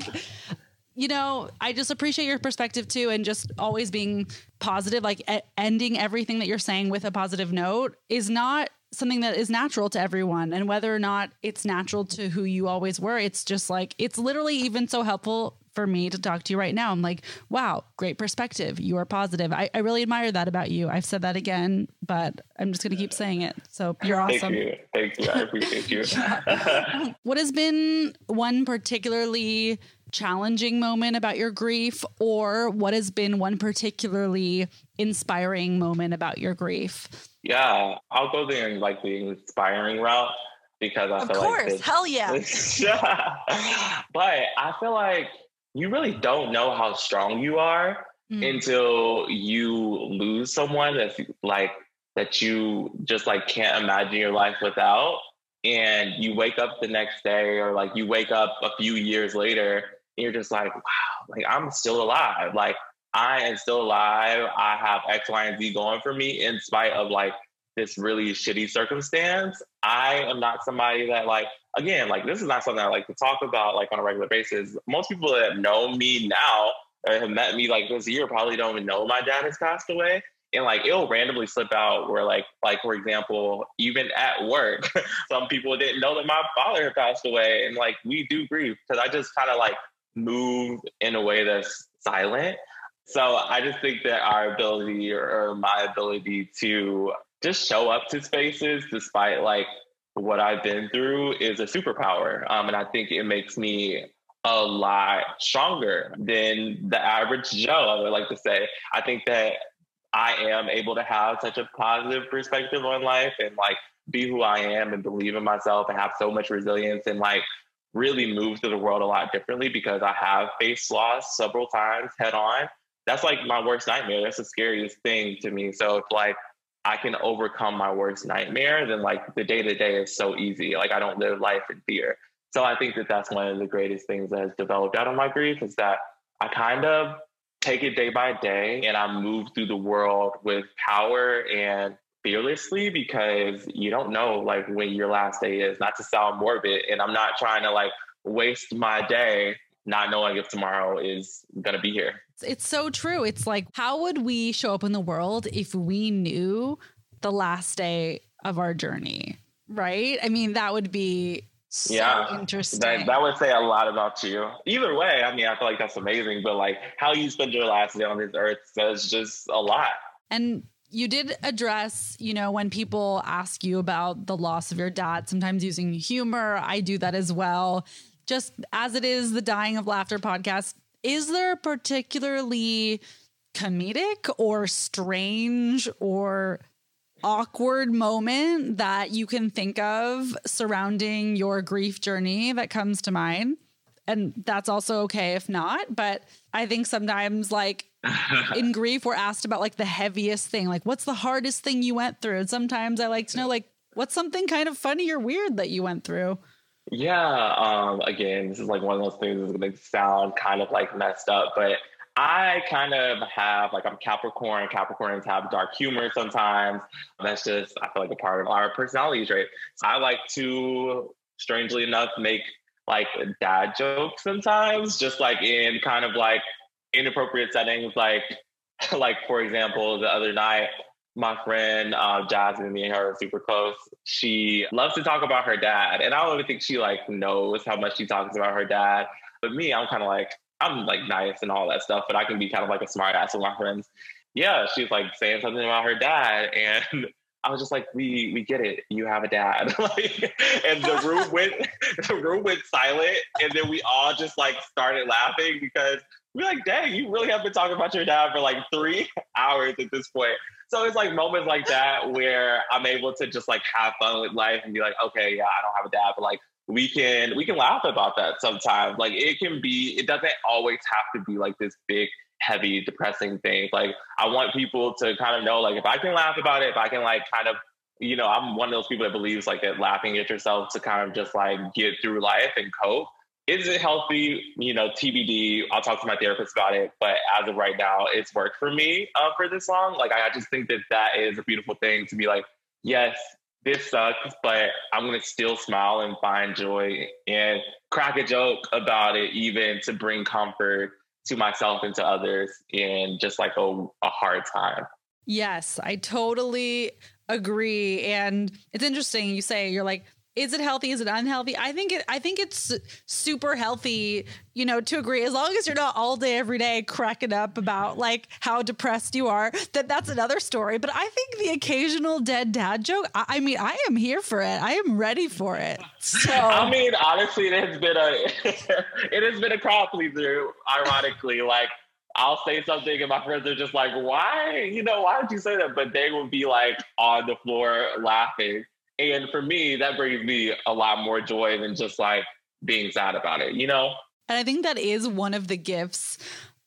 you know, I just appreciate your perspective too, and just always being positive, like e- ending everything that you're saying with a positive note is not something that is natural to everyone. And whether or not it's natural to who you always were, it's just like, it's literally even so helpful for me to talk to you right now. I'm like, wow, great perspective. You are positive. I, I really admire that about you. I've said that again, but I'm just going to keep saying it. So you're awesome.
Thank you. Thank you. I appreciate you.
What has been one particularly challenging moment about your grief, or what has been one particularly inspiring moment about your grief?
Yeah, I'll go there in like the inspiring route, because I
Of
feel
course,
like this,
hell yeah.
But I feel like you really don't know how strong you are mm. until you lose someone that's like that you just like can't imagine your life without. And you wake up the next day, or like you wake up a few years later, and you're just like, wow, like I'm still alive. Like I am still alive. I have X, Y, and Z going for me in spite of like this really shitty circumstance. I am not somebody that like, again, like this is not something I like to talk about like on a regular basis. Most people that know me now or have met me like this year probably don't even know my dad has passed away. And like, it'll randomly slip out where like, like for example, even at work, some people didn't know that my father had passed away. And like, we do grieve because I just kind of like move in a way that's silent. So I just think that our ability or, or my ability to just show up to spaces despite like what I've been through is a superpower. Um, and I think it makes me a lot stronger than the average Joe, I would like to say. I think that I am able to have such a positive perspective on life and like be who I am and believe in myself and have so much resilience and like really move through the world a lot differently because I have faced loss several times head on. That's like my worst nightmare. That's the scariest thing to me. So if like I can overcome my worst nightmare, then like the day to day is so easy. Like I don't live life in fear. So I think that that's one of the greatest things that has developed out of my grief is that I kind of take it day by day and I move through the world with power and fearlessly because you don't know like when your last day is, not to sound morbid. And I'm not trying to like waste my day not knowing if tomorrow is going to be here.
It's so true. It's like, how would we show up in the world if we knew the last day of our journey? Right? I mean, that would be so yeah, interesting.
That, that would say a lot about you. Either way, I mean, I feel like that's amazing, but like how you spend your last day on this earth says just a lot.
And you did address, you know, when people ask you about the loss of your dad, sometimes using humor. I do that as well. Just as it is the Dying of Laughter podcast, is there a particularly comedic or strange or awkward moment that you can think of surrounding your grief journey that comes to mind? And that's also okay if not. But I think sometimes like in grief, we're asked about like the heaviest thing, like what's the hardest thing you went through? And sometimes I like to know, like, what's something kind of funny or weird that you went through?
Yeah. Um, again, this is like one of those things that's going to sound kind of like messed up, but I kind of have like, I'm Capricorn. Capricorns have dark humor sometimes. That's just, I feel like a part of our personality trait. So I like to, strangely enough, make like dad jokes sometimes, just like in kind of like inappropriate settings. Like, like for example, the other night, my friend uh, Jasmine, me and her are super close. She loves to talk about her dad. And I don't even think she like knows how much she talks about her dad. But me, I'm kind of like, I'm like nice and all that stuff, but I can be kind of like a smart ass with my friends. Yeah, she's like saying something about her dad. And I was just like, we we get it. You have a dad. Like, and the room went the room went silent. And then we all just like started laughing because we're like, dang, you really have been talking about your dad for like three hours at this point. So it's like moments like that where I'm able to just like have fun with life and be like, okay, yeah, I don't have a dad, but like we can we can laugh about that sometimes. Like it can be, it doesn't always have to be like this big, heavy, depressing thing. Like I want people to kind of know, like if I can laugh about it, if I can like kind of, you know, I'm one of those people that believes like that laughing at yourself to kind of just like get through life and cope. Is it healthy? You know, T B D. I'll talk to my therapist about it. But as of right now, it's worked for me uh, for this song. Like I just think that that is a beautiful thing to be like, yes, this sucks, but I'm going to still smile and find joy and crack a joke about it, even to bring comfort to myself and to others in just like a, a hard time.
Yes, I totally agree. And it's interesting. You say you're like, is it healthy? Is it unhealthy? I think it, I think it's super healthy, you know, to agree, as long as you're not all day, every day cracking up about like how depressed you are, that that's another story. But I think the occasional dead dad joke, I, I mean, I am here for it. I am ready for it. So
I mean, honestly, it has been a, it has been a crowd pleaser, ironically. Like I'll say something and my friends are just like, why, you know, why did you say that? But they will be like on the floor laughing. And for me, that brings me a lot more joy than just like being sad about it, you know?
And I think that is one of the gifts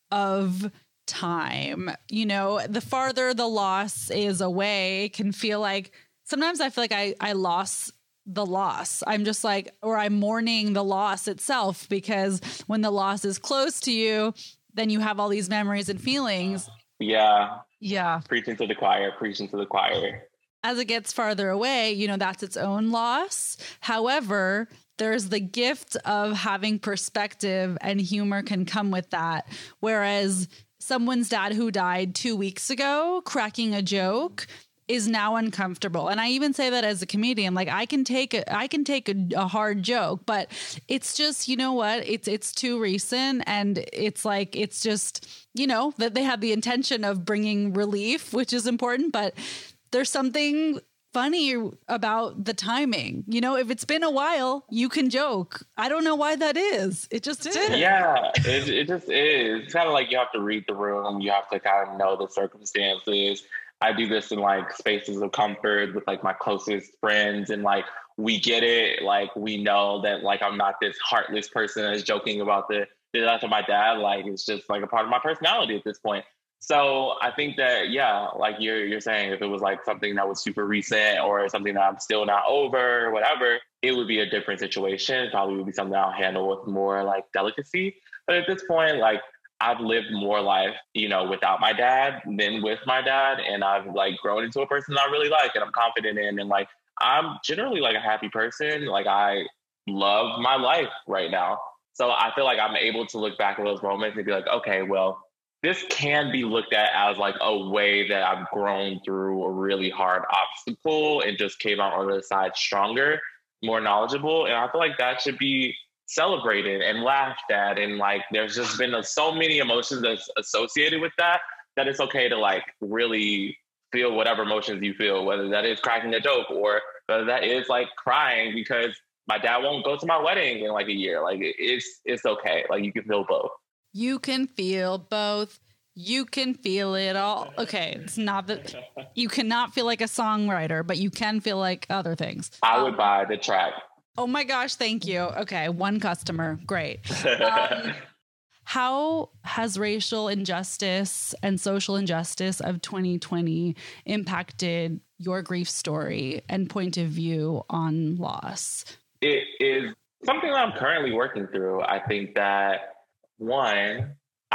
of time. You know, the farther the loss is away, it can feel like sometimes I feel like I, I lost the loss. I'm just like, or I'm mourning the loss itself, because when the loss is close to you, then you have all these memories and feelings.
Yeah.
Yeah.
Preaching to the choir, preaching to the choir.
As it gets farther away, you know, that's its own loss. However, there's the gift of having perspective, and humor can come with that. Whereas someone's dad who died two weeks ago, cracking a joke is now uncomfortable. And I even say that as a comedian, like I can take a, I can take a, a hard joke, but it's just, you know what, it's, it's too recent. And it's like, it's just, you know, that they had the intention of bringing relief, which is important, but there's something funny about the timing. You know, if it's been a while, you can joke. I don't know why that is. It just is.
Yeah, it, it just is. It's kind of like you have to read the room. You have to kind of know the circumstances. I do this in like spaces of comfort with like my closest friends, and like we get it. Like we know that like I'm not this heartless person that's joking about the, the death of my dad. Like it's just like a part of my personality at this point. So I think that, yeah, like you're you're saying, if it was like something that was super recent or something that I'm still not over or whatever, it would be a different situation. It probably would be something I'll handle with more like delicacy. But at this point, like I've lived more life, you know, without my dad than with my dad. And I've like grown into a person I really like and I'm confident in. And like, I'm generally like a happy person. Like I love my life right now. So I feel like I'm able to look back at those moments and be like, okay, well, this can be looked at as like a way that I've grown through a really hard obstacle and just came out on the other side stronger, more knowledgeable. And I feel like that should be celebrated and laughed at. And like, there's just been so many emotions that's associated with that, that it's okay to like really feel whatever emotions you feel, whether that is cracking a joke or whether that is like crying because my dad won't go to my wedding in like a year. Like it's, it's okay. Like you can feel both.
You can feel both. You can feel it all. Okay, it's not that you cannot feel like a songwriter, but you can feel like other things.
I would buy the track.
Oh my gosh, thank you. Okay, one customer. Great. Um, how has racial injustice and social injustice of twenty twenty impacted your grief story and point of view on loss?
It is something that I'm currently working through. I think that, one,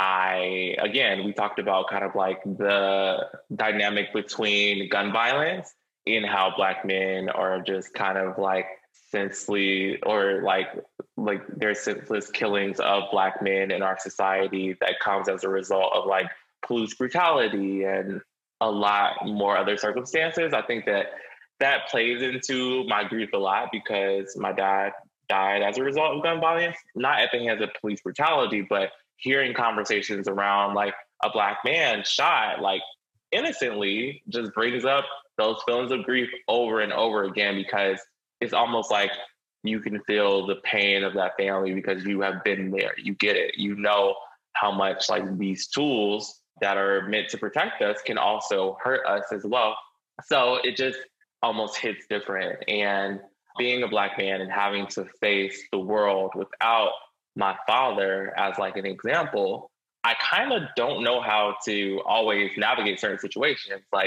I, again, we talked about kind of like the dynamic between gun violence and how Black men are just kind of like senselessly or like like there's senseless killings of Black men in our society that comes as a result of like police brutality and a lot more other circumstances. I think that that plays into my grief a lot because my dad died as a result of gun violence, not at the hands of police brutality, but hearing conversations around like a Black man shot like innocently just brings up those feelings of grief over and over again, because it's almost like you can feel the pain of that family because you have been there. You get it. You know how much like these tools that are meant to protect us can also hurt us as well. So it just almost hits different. And being a Black man and having to face the world without my father as like an example, I kind of don't know how to always navigate certain situations. Like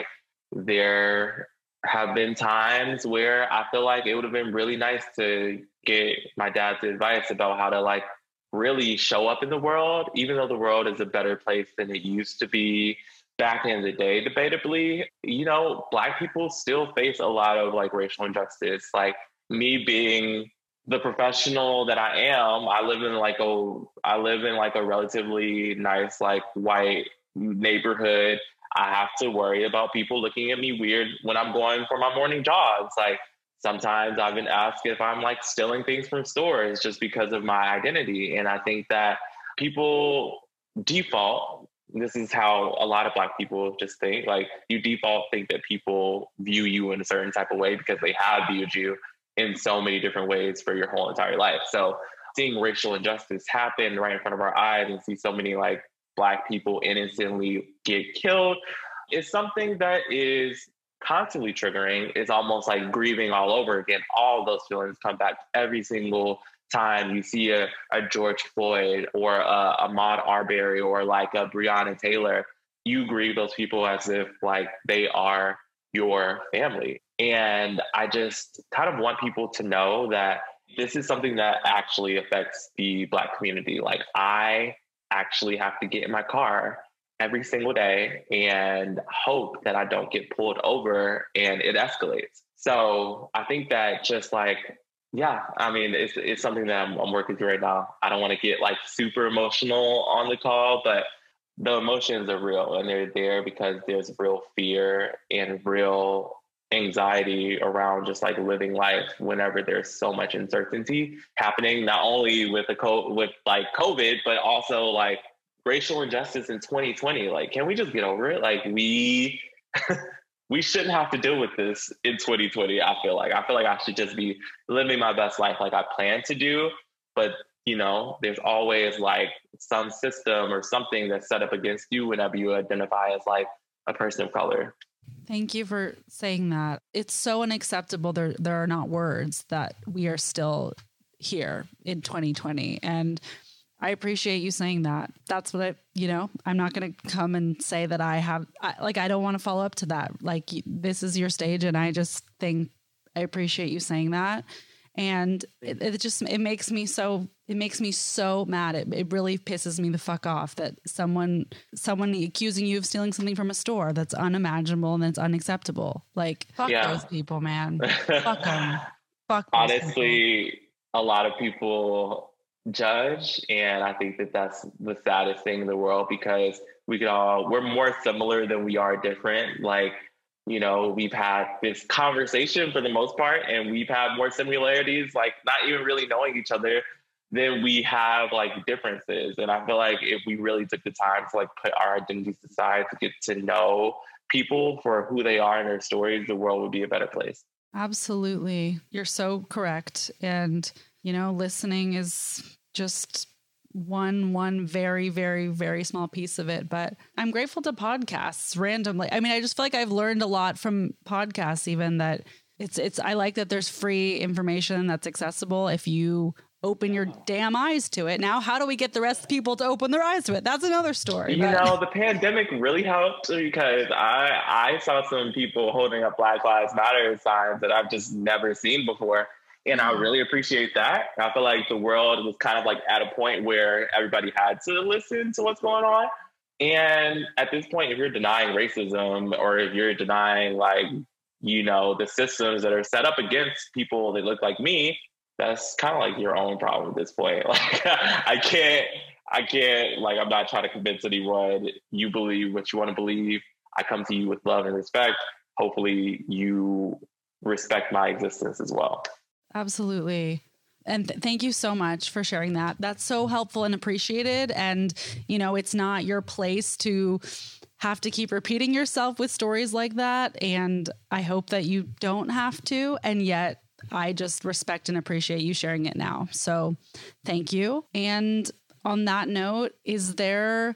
there have been times where I feel like it would have been really nice to get my dad's advice about how to like really show up in the world, even though the world is a better place than it used to be back in the day, debatably. You know, Black people still face a lot of like racial injustice. Like me being the professional that I am, I live in like a, I live in like a relatively nice, like white neighborhood. I have to worry about people looking at me weird when I'm going for my morning jogs. Like sometimes I've been asked if I'm like stealing things from stores just because of my identity. And I think that people default, this is how a lot of Black people just think, like you default think that people view you in a certain type of way because they have viewed you in so many different ways for your whole entire life. So seeing racial injustice happen right in front of our eyes and see so many like Black people innocently get killed is something that is constantly triggering. It's almost like grieving all over again. All those feelings come back every single time you see a, a George Floyd or a Ahmaud Arbery or like a Breonna Taylor. You grieve those people as if like they are your family. And I just kind of want people to know that this is something that actually affects the Black community. Like I actually have to get in my car every single day and hope that I don't get pulled over and it escalates. So I think that just like, yeah, I mean, it's it's something that I'm, I'm working through right now. I don't want to get like super emotional on the call, but the emotions are real and they're there because there's real fear and real anxiety around just like living life whenever there's so much uncertainty happening, not only with the co- with like COVID, but also like racial injustice in twenty twenty. Like, can we just get over it? Like we we shouldn't have to deal with this in twenty twenty. I feel like I feel like I should just be living my best life like I plan to do. But you know, there's always like some system or something that's set up against you whenever you identify as like a person of color.
Thank you for saying that. It's so unacceptable. There, there are not words that we are still here in twenty twenty. And I appreciate you saying that. That's what I, you know, I'm not going to come and say that I have, I, like, I don't want to follow up to that. Like, this is your stage. And I just think I appreciate you saying that. And it, it just, it makes me so, it makes me so mad. It, it really pisses me the fuck off that someone, someone accusing you of stealing something from a store that's unimaginable and that's unacceptable. Like,
Fuck
Yeah.
those people, man. Fuck them. Fuck those
Honestly,
people.
a lot of people judge, and I think that that's the saddest thing in the world because we could all, we're more similar than we are different. Like, you know, we've had this conversation for the most part, and we've had more similarities, like not even really knowing each other, than we have like differences. And I feel like if we really took the time to like put our identities aside to get to know people for who they are and their stories, the world would be a better place.
Absolutely. You're so correct. And, you know, listening is just one, one very, very, very small piece of it. But I'm grateful to podcasts randomly. I mean, I just feel like I've learned a lot from podcasts, even that it's, it's, I like that there's free information that's accessible if you open your damn eyes to it. Now, how do we get the rest of the people to open their eyes to it? That's another story.
You
but.
know, the pandemic really helped because I I saw some people holding up Black Lives Matter signs that I've just never seen before. And I really appreciate that. I feel like the world was kind of like at a point where everybody had to listen to what's going on. And at this point, if you're denying racism or if you're denying like, you know, the systems that are set up against people that look like me, that's kind of like your own problem at this point. Like, I can't, I can't, like, I'm not trying to convince anyone. You believe what you want to believe. I come to you with love and respect. Hopefully you respect my existence as well.
Absolutely. And th- thank you so much for sharing that. That's so helpful and appreciated. And, you know, it's not your place to have to keep repeating yourself with stories like that. And I hope that you don't have to. And yet, I just respect and appreciate you sharing it now. So thank you. And on that note, is there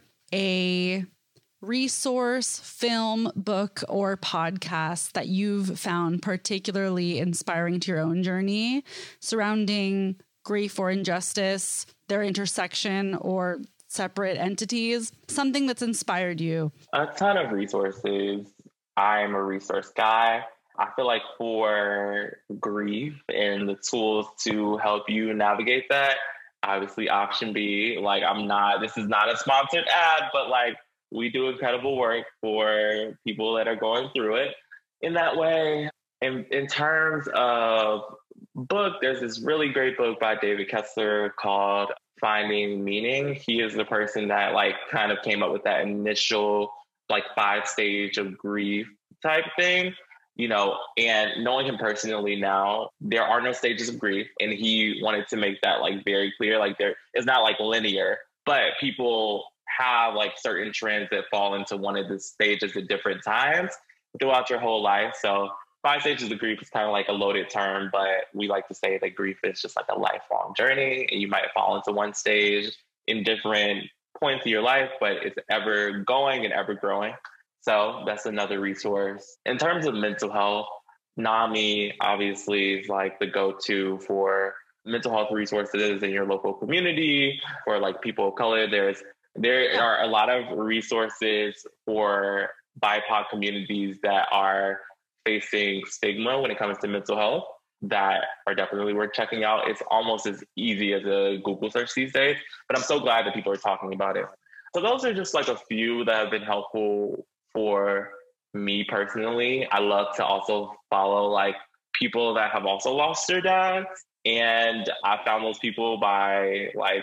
a resource, film, book, or podcast that you've found particularly inspiring to your own journey surrounding grief or injustice, their intersection or separate entities, something that's inspired you?
A ton of resources. I'm a resource guy. I feel like for grief and the tools to help you navigate that, obviously Option B, like I'm not, this is not a sponsored ad, but like we do incredible work for people that are going through it in that way. In, in terms of book, there's this really great book by David Kessler called Finding Meaning. He is the person that like kind of came up with that initial like five stage of grief type thing. You know, and knowing him personally now, there are no stages of grief. And he wanted to make that like very clear, like there it's not like linear, but people have like certain trends that fall into one of the stages at different times throughout your whole life. So five stages of grief is kind of like a loaded term, but we like to say that grief is just like a lifelong journey. And you might fall into one stage in different points of your life, but it's ever going and ever growing. So that's another resource. In terms of mental health, NAMI obviously is like the go-to for mental health resources in your local community for like people of color. There's there are a lot of resources for B I P O C communities that are facing stigma when it comes to mental health that are definitely worth checking out. It's almost as easy as a Google search these days, but I'm so glad that people are talking about it. So those are just like a few that have been helpful for me personally. I love to also follow like people that have also lost their dads. And I found those people by like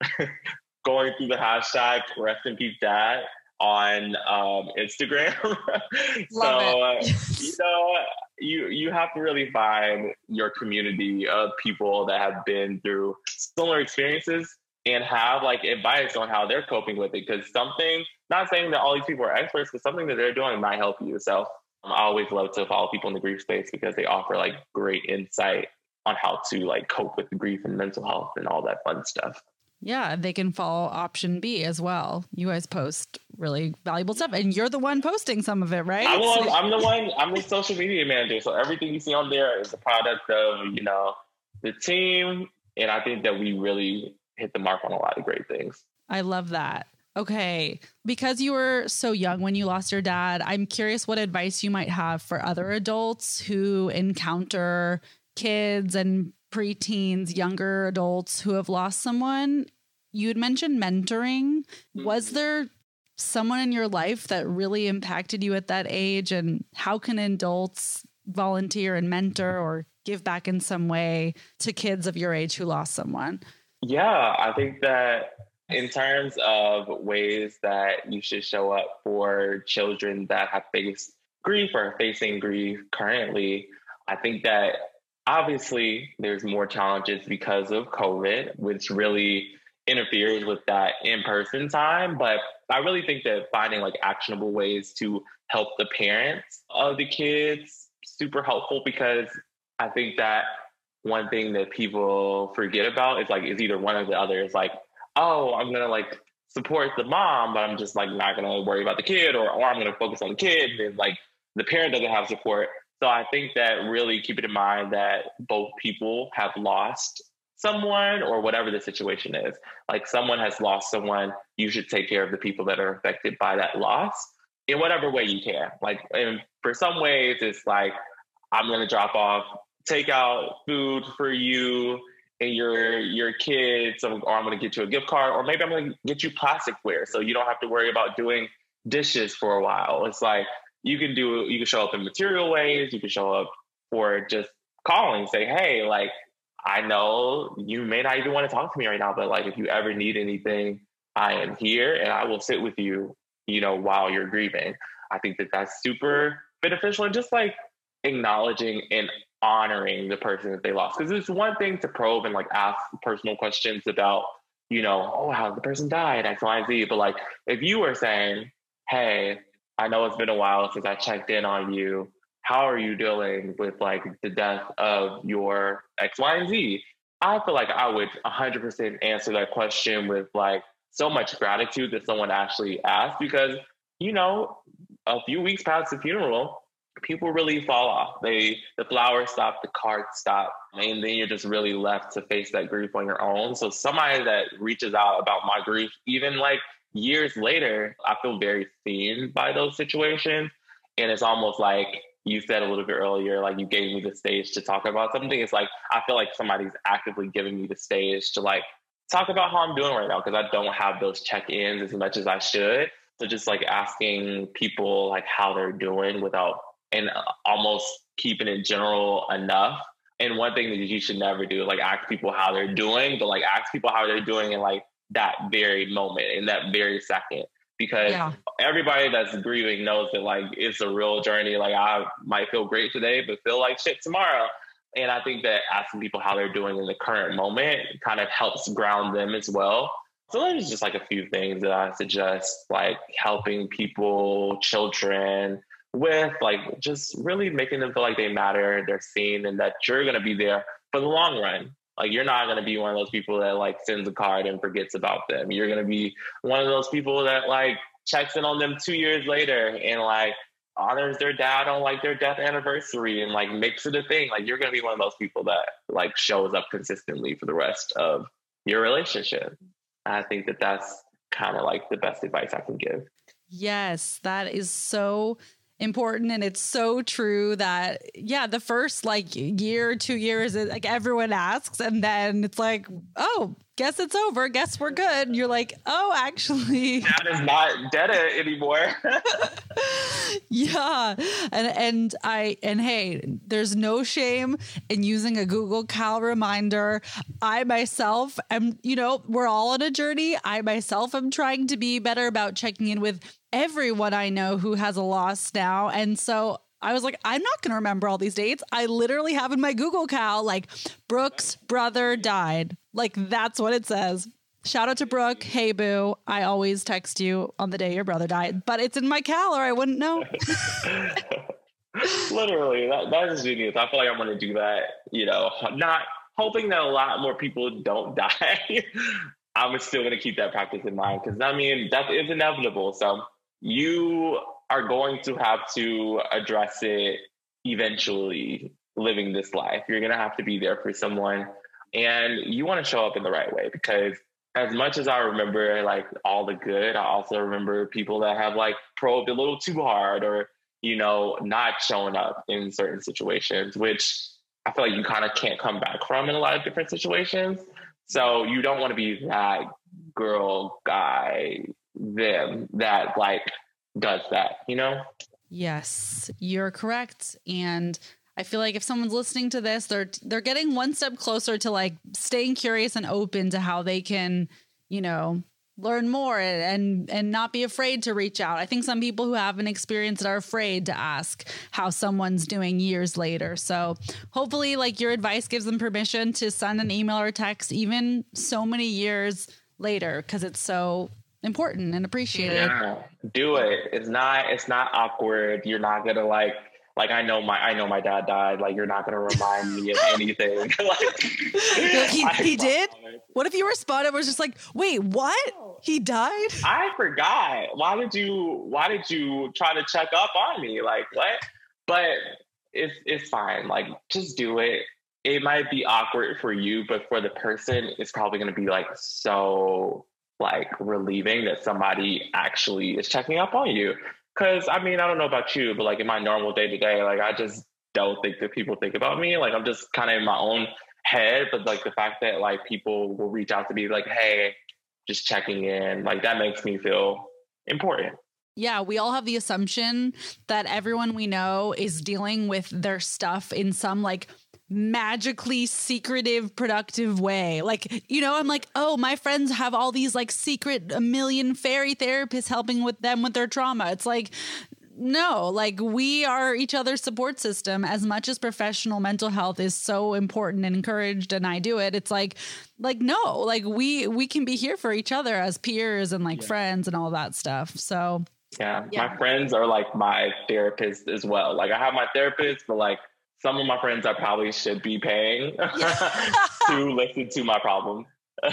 going through the hashtag rest in peace dad on um, Instagram. so, uh, you know, you, you have to really find your community of people that have been through similar experiences and have like advice on how they're coping with it. Because something, not saying that all these people are experts, but something that they're doing might help you. So um, I always love to follow people in the grief space because they offer like great insight on how to like cope with the grief and mental health and all that fun stuff.
Yeah, they can follow Option B as well. You guys post really valuable stuff, and you're the one posting some of it, right?
I'm, well, I'm the one, I'm the social media manager. So everything you see on there is a product of, you know, the team. And I think that we really hit the mark on a lot of great things.
I love that. Okay. Because you were so young when you lost your dad, I'm curious what advice you might have for other adults who encounter kids and preteens, younger adults who have lost someone. You had mentioned mentoring. Mm-hmm. Was there someone in your life that really impacted you at that age? And how can adults volunteer and mentor or give back in some way to kids of your age who lost someone?
Yeah, I think that in terms of ways that you should show up for children that have faced grief or facing grief currently, I think that obviously there's more challenges because of COVID, which really interferes with that in-person time. But I really think that finding like actionable ways to help the parents of the kids, super helpful, because I think that one thing that people forget about is like, is either one or the other. It's like, oh, I'm going to like support the mom, but I'm just like not going to worry about the kid, or, or I'm going to focus on the kid. And like the parent doesn't have support. So I think that really keeping in mind that both people have lost someone or whatever the situation is. Like someone has lost someone, you should take care of the people that are affected by that loss in whatever way you can. Like, and for some ways it's like, I'm going to drop off, take out food for you and your your kids, or I'm going to get you a gift card, or maybe I'm going to get you plasticware so you don't have to worry about doing dishes for a while. It's like you can do, you can show up in material ways, you can show up for just calling, say, hey, like, I know you may not even want to talk to me right now, but like, if you ever need anything, I am here and I will sit with you, you know, while you're grieving. I think that that's super beneficial, and just like acknowledging and honoring the person that they lost. Because it's one thing to probe and like ask personal questions about, you know, oh, how the person died, X, Y, and Z. But like, if you were saying, hey, I know it's been a while since I checked in on you, how are you dealing with like the death of your X, Y, and Z? I feel like I would one hundred percent answer that question with like so much gratitude that someone actually asked, because, you know, a few weeks past the funeral, people really fall off. They, the flowers stop, the cards stop, and then you're just really left to face that grief on your own. So somebody that reaches out about my grief, even like years later, I feel very seen by those situations. And it's almost like you said a little bit earlier, like you gave me the stage to talk about something. It's like, I feel like somebody's actively giving me the stage to like talk about how I'm doing right now, because I don't have those check-ins as much as I should. So just like asking people like how they're doing without, and almost keeping it general enough. And one thing that you should never do is like ask people how they're doing, but like ask people how they're doing in like that very moment, in that very second. Because yeah. everybody that's grieving knows that like it's a real journey. Like I might feel great today, but feel like shit tomorrow. And I think that asking people how they're doing in the current moment kind of helps ground them as well. So there's just like a few things that I suggest, like helping people, children, with like just really making them feel like they matter, they're seen, and that you're going to be there for the long run. Like you're not going to be one of those people that like sends a card and forgets about them. You're going to be one of those people that like checks in on them two years later and like honors their dad on like their death anniversary and like makes it a thing. Like you're going to be one of those people that like shows up consistently for the rest of your relationship. I think that that's kind of like the best advice I can give.
Yes, that is so important. And it's so true that, yeah, the first like year, two years, like everyone asks, and then it's like, oh, guess it's over. Guess we're good. And you're like, oh, actually,
that is not dead anymore.
Yeah. And, and I, and hey, there's no shame in using a Google Cal reminder. I myself am, you know, we're all on a journey. I myself am trying to be better about checking in with everyone I know who has a loss now. And so I was like, I'm not going to remember all these dates. I literally have in my Google Cal, like Brooke's brother died. Like that's what it says. Shout out to Brooke. Hey, boo. I always text you on the day your brother died, but it's in my Cal or I wouldn't know.
Literally, that, that is genius. I feel like I'm going to do that, you know, not hoping that a lot more people don't die. I'm still going to keep that practice in mind because, I mean, that is inevitable. So you are going to have to address it eventually living this life. You're going to have to be there for someone, and you want to show up in the right way, because as much as I remember like all the good, I also remember people that have like probed a little too hard or, you know, not showing up in certain situations, which I feel like you kind of can't come back from in a lot of different situations. So you don't want to be that girl, guy, them that like does that, you know?
Yes, you're correct. And I feel like if someone's listening to this, they're they're getting one step closer to like staying curious and open to how they can, you know, learn more and and not be afraid to reach out. I think some people who haven't experienced it are afraid to ask how someone's doing years later. So hopefully like your advice gives them permission to send an email or text even so many years later, because it's so important and appreciated.
Yeah, do it. It's not it's not awkward. You're not gonna like Like I know my I know my dad died. Like you're not gonna remind me of anything. like,
he he did? What if you responded and was just like, wait, what? He died?
I forgot. Why did you why did you try to check up on me? Like what? But it's it's fine. Like, just do it. It might be awkward for you, but for the person, it's probably going to be like so like relieving that somebody actually is checking up on you. Because I mean, I don't know about you, but like in my normal day to day, like I just don't think that people think about me. Like I'm just kind of in my own head. But like the fact that like people will reach out to me like, hey, just checking in, like that makes me feel important.
Yeah, we all have the assumption that everyone we know is dealing with their stuff in some like magically secretive, productive way. Like, you know, I'm like, oh, my friends have all these like secret a million fairy therapists helping with them with their trauma. It's like, no, like we are each other's support system. As much as professional mental health is so important and encouraged, and I do it, it's like, like, no, like we, we can be here for each other as peers and like yeah. friends and all that stuff. So
yeah,
yeah,
my friends are like my therapist as well. Like I have my therapist, but like some of my friends I probably should be paying to listen to my problem.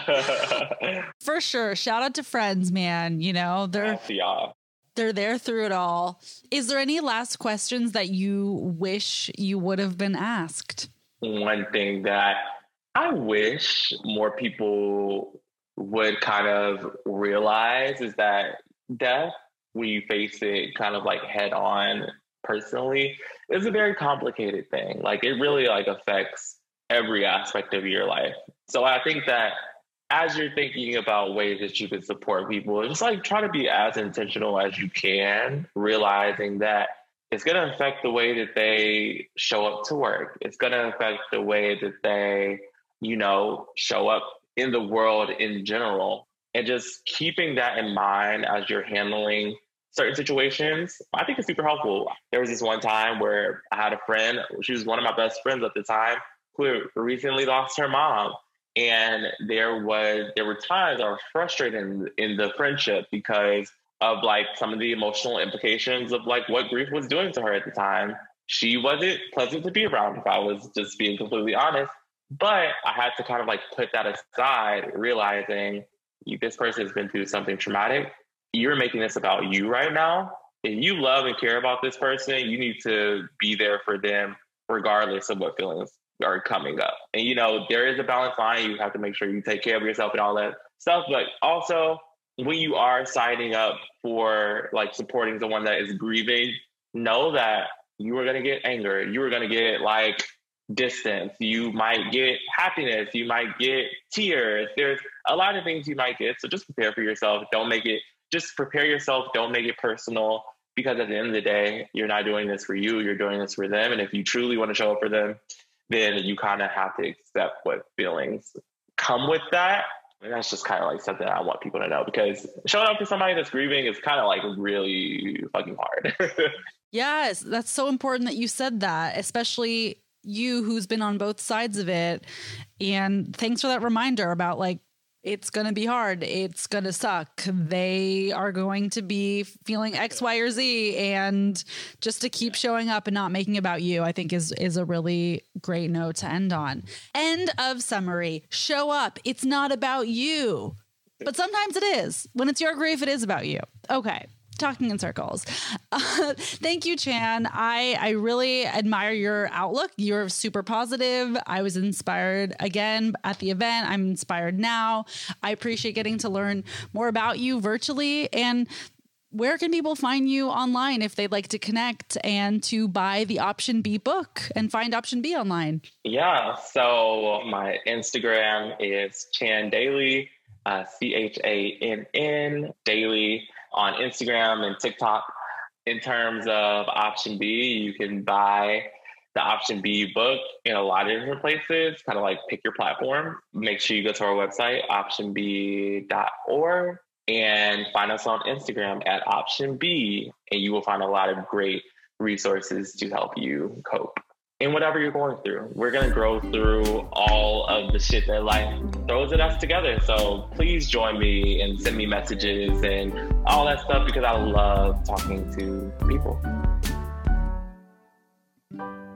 For sure. Shout out to friends, man. You know, they're,
yeah.
they're there through it all. Is there any last questions that you wish you would have been asked?
One thing that I wish more people would kind of realize is that death, when you face it kind of like head on personally, is a very complicated thing. Like it really like affects every aspect of your life. So I think that as you're thinking about ways that you can support people, just like try to be as intentional as you can, realizing that it's going to affect the way that they show up to work. It's going to affect the way that they, you know, show up in the world in general. And just keeping that in mind as you're handling certain situations, I think it's super helpful. There was this one time where I had a friend, she was one of my best friends at the time, who recently lost her mom. And there was there were times I was frustrated in, in the friendship because of like some of the emotional implications of like what grief was doing to her at the time. She wasn't pleasant to be around, if I was just being completely honest. But I had to kind of like put that aside, realizing this person has been through something traumatic. You're making this about you right now. If you love and care about this person, you need to be there for them regardless of what feelings are coming up. And, you know, there is a balance line. You have to make sure you take care of yourself and all that stuff. But also, when you are signing up for like supporting someone that is grieving, know that you are going to get anger. You are going to get like distance. You might get happiness. You might get tears. There's a lot of things you might get. So just prepare for yourself. Don't make it, just prepare yourself. Don't make it personal, because at the end of the day, you're not doing this for you. You're doing this for them. And if you truly want to show up for them, then you kind of have to accept what feelings come with that. And that's just kind of like something I want people to know, because showing up for somebody that's grieving is kind of like really fucking hard.
Yes, that's so important that you said that, especially you who's been on both sides of it. And thanks for that reminder about like, it's going to be hard. It's going to suck. They are going to be feeling X, Y, or Z. And just to keep showing up and not making it about you, I think is, is a really great note to end on. End of summary. Show up. It's not about you. But sometimes it is. When it's your grief, it is about you. Okay. Talking in circles. Uh, thank you, Chan. I, I really admire your outlook. You're super positive. I was inspired again at the event. I'm inspired now. I appreciate getting to learn more about you virtually. And where can people find you online if they'd like to connect and to buy the Option B book and find Option B online?
Yeah. So my Instagram is Chan Daily, uh, C H A N N Daily. On Instagram and TikTok. In terms of Option B, you can buy the Option B book in a lot of different places, kind of like pick your platform. Make sure you go to our website, option b dot org, and find us on Instagram at Option B, and you will find a lot of great resources to help you cope in whatever you're going through. We're going to grow through all of the shit that life throws at us together. So please join me and send me messages and all that stuff, because I love talking to people.